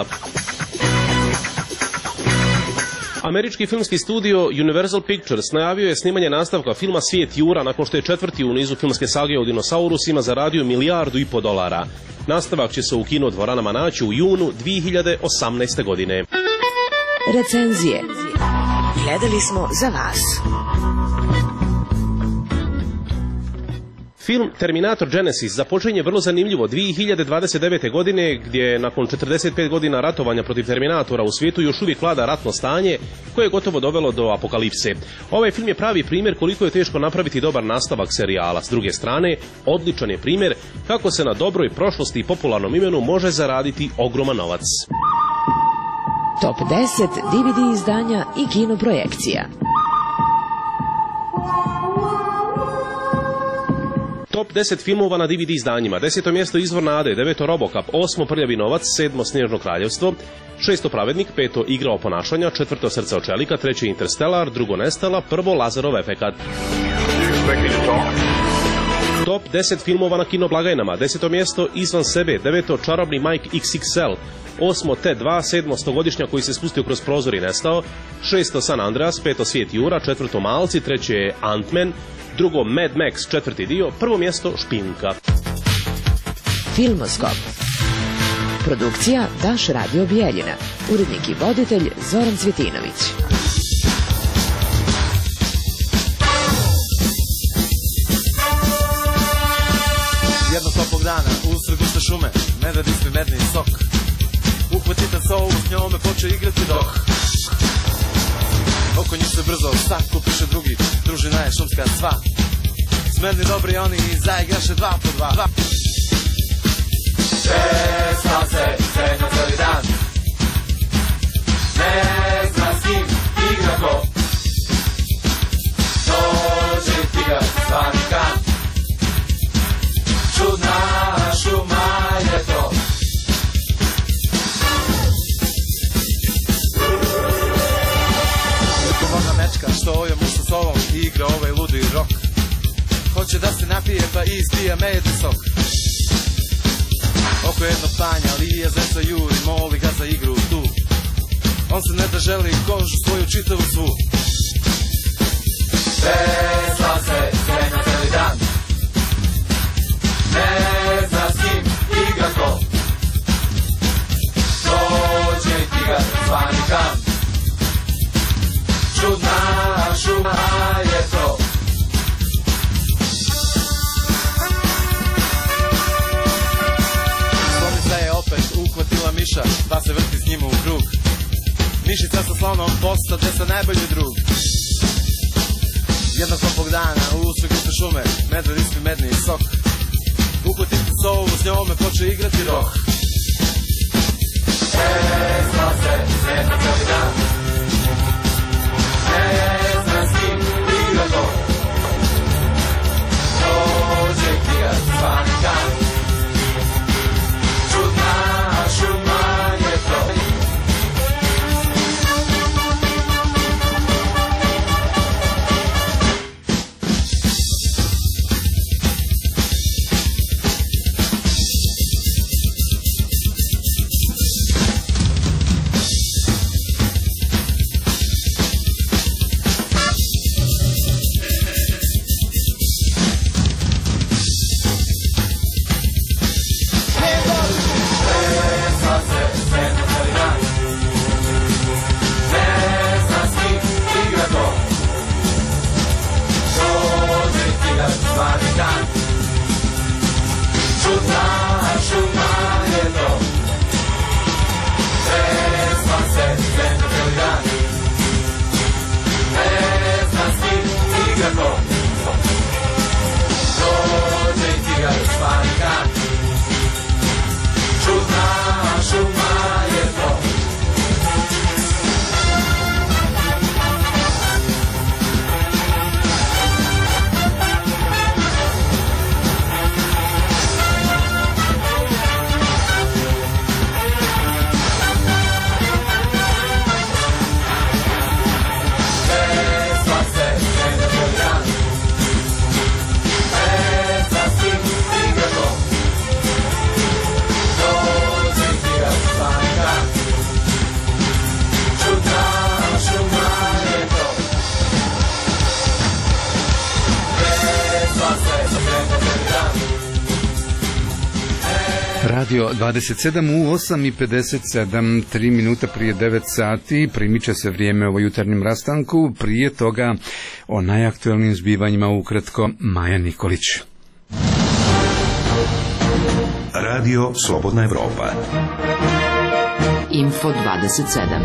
Američki filmski studio Universal Pictures najavio je snimanje nastavka filma Svijet Jura nakon što je četvrti u nizu filmske sage o dinosaurusima zaradio milijardu i po dolara. Nastavak će se u kino dvoranama naći u junu dvije hiljade osamnaeste. godine. Recenzije. Gledali smo za vas. Film Terminator Genesis započinje vrlo zanimljivo dvije hiljade dvadeset devete. godine, gdje nakon četrdeset pet godina ratovanja protiv Terminatora u svijetu još uvijek vlada ratno stanje koje je gotovo dovelo do apokalipse. Ovaj film je pravi primjer koliko je teško napraviti dobar nastavak serijala. S druge strane, odličan je primjer kako se na dobroj prošlosti i popularnom imenu može zaraditi ogroman novac. Top deset D V D izdanja i kinoprojekcija. Top deset filmova na D V D izdanjima. Deseto mjesto Izvor nade, deveto Robocop, osmo Prljavi novac, sedmo Snježno kraljevstvo, šesto Pravednik, peto Igra o ponašanja, četvrto Srce od čelika, treće Interstellar, drugo Nestala, prvo Lazarov efekat. Top deset filmova na kinoblagajnama. Deseto mjesto Izvan sebe, deveto Čarobni Mike X X L, osmo T dva, sedmo Stogodišnjak koji se spustio kroz prozor i nestao, šesto San Andreas, peto Svijet Jura, četvrto Malci, treće je Ant-Man, drugo Mad Max četvrti dio, prvo mjesto Špinka. Filmoskop. Produkcija Daš Radio Bijeljina. Urednik i voditelj Zoran Cvjetinović. Jednog toplog dana, usred guste šume, medved ispred medni sok. Uhvatitan sa ovu s njome poče igrati dok. Oko njih se brzo sako piše drugi, družina je šumska sva. Smedni dobri oni i zaigraše dva po dva. dva. Šestam se, sredno cijeli dan. Ne zna s kim igra ko. Dođe tigar, zvani kan. Čudna šuma je to. Mečka što je mu sa sobom igra ovaj ludi rok. Hoće da se napije pa ispija medni sok. Oko jednog panja Lija zeca juri, moli ga za igru tu. On se ne da želi kožu svoju čitavu svu. Vesla se, sredno cijeli dan. Ne zna s kim igra ko. Dođe tigar, zvani kan. Čudna šuma je to. Slonica je opet uhvatila miša, pa se vrti s njima u krug. Mišica sa slonom postade sa najbolji drug. Jednog topog dana u usred guste šume medved ispi medni sok. Uhvatiti sovu, s njome poče igrati roh. Ne zna se, sveta cijeli dan. Ne zna s kim igra to. Dođe knjiga, zvani kan. Čudna šuma je to. Radio dvadeset sedam u osam i pedeset sedam, tri minuta prije devet sati, primiče se vrijeme o jutarnjem rastanku, prije toga o najaktualnim zbivanjima ukratko Maja Nikolić. Radio Slobodna Evropa. Info dvadeset sedam.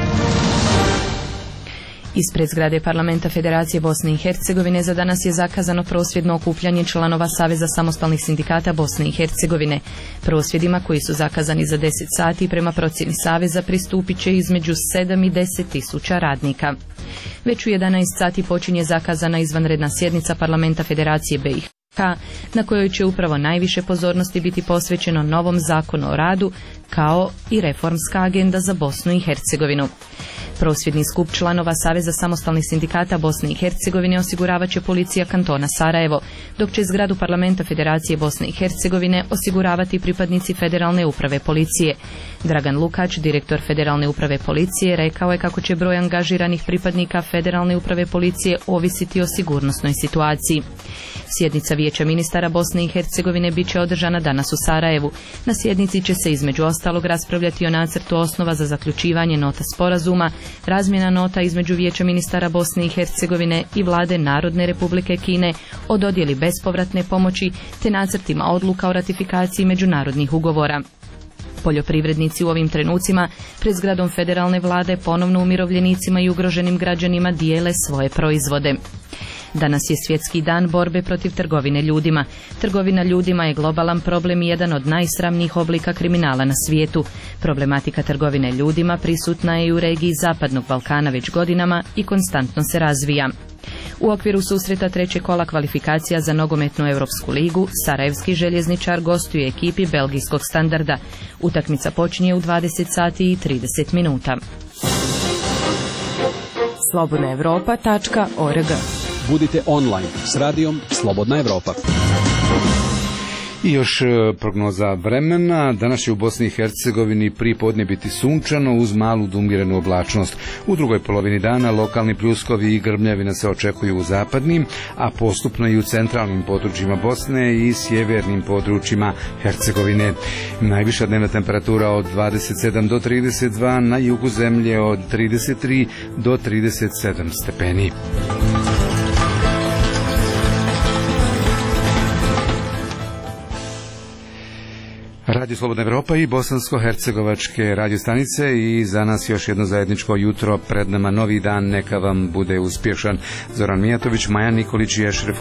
Ispred zgrade Parlamenta Federacije Bosne i Hercegovine za danas je zakazano prosvjedno okupljanje članova Saveza samostalnih sindikata Bosne i Hercegovine. Prosvjedima koji su zakazani za deset sati prema procjeni Saveza pristupit će između sedam i deset tisuća radnika. Već u jedanaest sati počinje zakazana izvanredna sjednica Parlamenta Federacije B i H, na kojoj će upravo najviše pozornosti biti posvećeno novom zakonu o radu, kao i reformska agenda za Bosnu i Hercegovinu. Prosvjedni skup članova Saveza samostalnih sindikata Bosne i Hercegovine osiguravat će policija kantona Sarajevo, dok će zgradu Parlamenta Federacije Bosne i Hercegovine osiguravati pripadnici Federalne uprave policije. Dragan Lukač, direktor Federalne uprave policije, rekao je kako će broj angažiranih pripadnika Federalne uprave policije ovisiti o sigurnosnoj situaciji. Sjednica Vijeća ministara Bosne i Hercegovine bit će održana danas u Sarajevu. Na sjednici će se između ostalog raspravljati o nacrtu osnova za zaključivanje nota sporazuma, razmjena nota između Vijeća ministara Bosne i Hercegovine i vlade Narodne Republike Kine o dodjeli bespovratne pomoći te nacrtima odluka o ratifikaciji međunarodnih ugovora. Poljoprivrednici u ovim trenucima pred zgradom federalne vlade ponovno umirovljenicima i ugroženim građanima dijele svoje proizvode. Danas je svjetski dan borbe protiv trgovine ljudima. Trgovina ljudima je globalan problem i jedan od najsramnijih oblika kriminala na svijetu. Problematika trgovine ljudima prisutna je i u regiji Zapadnog Balkana već godinama i konstantno se razvija. U okviru susreta trećeg kola kvalifikacija za nogometnu Europsku ligu, sarajevski željezničar gostuje ekipi belgijskog Standarda. Utakmica počinje u dvadeset sati i trideset minuta. slobodna evropa tačka org. Budite online s radijom Slobodna Evropa. I još prognoza vremena. Danas će u Bosni i Hercegovini prije podne biti sunčano uz malu do umjerenu oblačnost. U drugoj polovini dana lokalni pljuskovi i grmljavina se očekuju u zapadnim, a postupno i u centralnim područjima Bosne i sjevernim područjima Hercegovine. Najviša dnevna temperatura od dvadeset sedam do trideset dva, na jugu zemlje od trideset tri do trideset sedam stepeni. Radio Radio Slobodna Evropa i bosansko-hercegovačke radio stanice i za nas još jedno zajedničko jutro, pred nama novi dan, neka vam bude uspješan. Zoran Mijatović, Maja Nikolić i Ešref